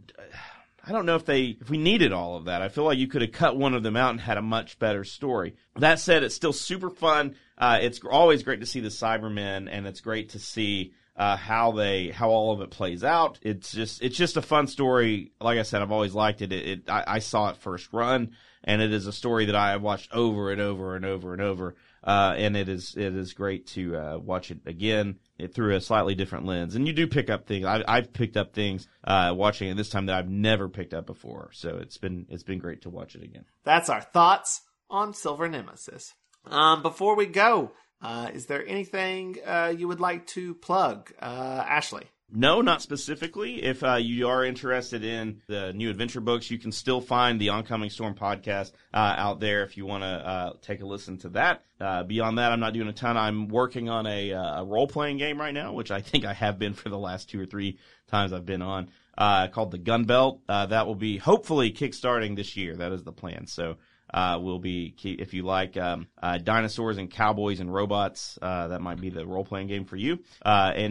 I don't know if we needed all of that. I feel like you could have cut one of them out and had a much better story. That said, it's still super fun. It's always great to see the Cybermen, and it's great to see how all of it plays out. It's just a fun story. Like I said, I've always liked it. I saw it first run, and it is a story that I have watched over and over and over and over. And it is great to watch it again through a slightly different lens. And you do pick up things. I've picked up things watching it this time that I've never picked up before. So it's been great to watch it again. That's our thoughts on Silver Nemesis. Before we go, is there anything you would like to plug, Ashley? No, not specifically. If you are interested in the new adventure books, you can still find the Oncoming Storm podcast out there if you want to take a listen to that. Beyond that, I'm not doing a ton. I'm working on a role-playing game right now, which I think I have been for the last 2 or 3 times I've been on, called The Gun Belt. That will be hopefully kickstarting this year. That is the plan. So will be, if you like dinosaurs and cowboys and robots, that might be the role-playing game for you. And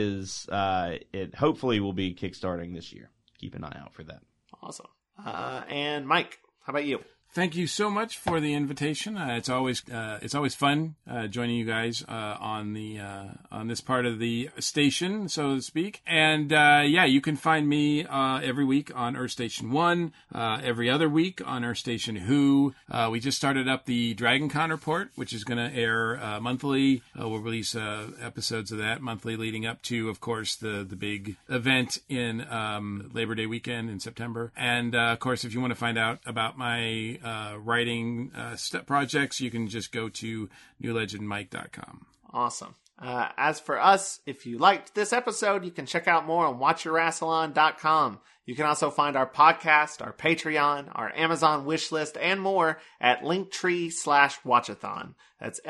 it hopefully will be kickstarting this year. Keep an eye out for that. Awesome. And Mike, how about you? Thank you so much for the invitation. It's always fun joining you guys on this part of the station, so to speak. And you can find me every week on Earth Station 1, every other week on Earth Station Who. We just started up the Dragon Con report, which is going to air monthly. We'll release episodes of that monthly, leading up to, of course, the big event in Labor Day weekend in September. And of course, if you want to find out about my writing projects, you can just go to newlegendmike.com. Awesome. As for us, if you liked this episode, you can check out more on watchyourassalon.com. You can also find our podcast, our Patreon, our Amazon wishlist, and more at linktree/watchathon. That's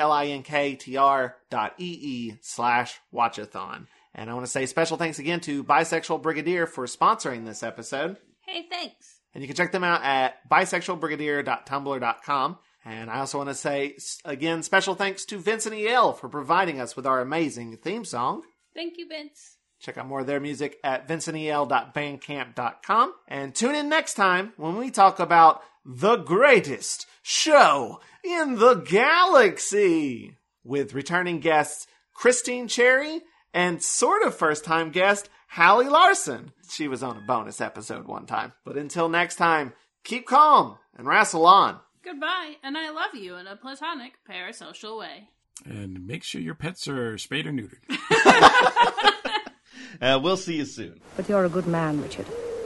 linktr.ee/watchathon. And I want to say special thanks again to Bisexual Brigadier for sponsoring this episode. Hey, thanks. And you can check them out at bisexualbrigadier.tumblr.com. And I also want to say, again, special thanks to Vincent E.L. for providing us with our amazing theme song. Thank you, Vince. Check out more of their music at vincentel.bandcamp.com. And tune in next time when we talk about the greatest show in the galaxy, with returning guests Christine Cherry and sort of first-time guest Hallie Larson. She was on a bonus episode one time. But until next time, keep calm and wrestle on. Goodbye, and I love you in a platonic, parasocial way. And make sure your pets are spayed or neutered. We'll see you soon. But you're a good man, Richard.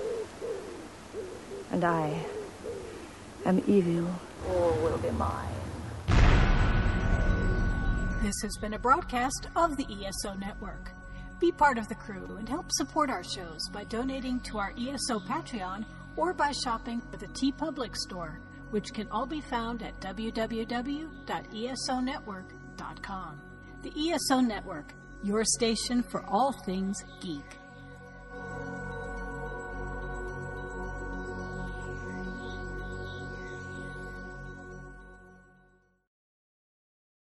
And I am evil. All will be mine. This has been a broadcast of the ESO Network. Be part of the crew and help support our shows by donating to our ESO Patreon or by shopping at the TeePublic store, which can all be found at www.esonetwork.com. The ESO Network, your station for all things geek.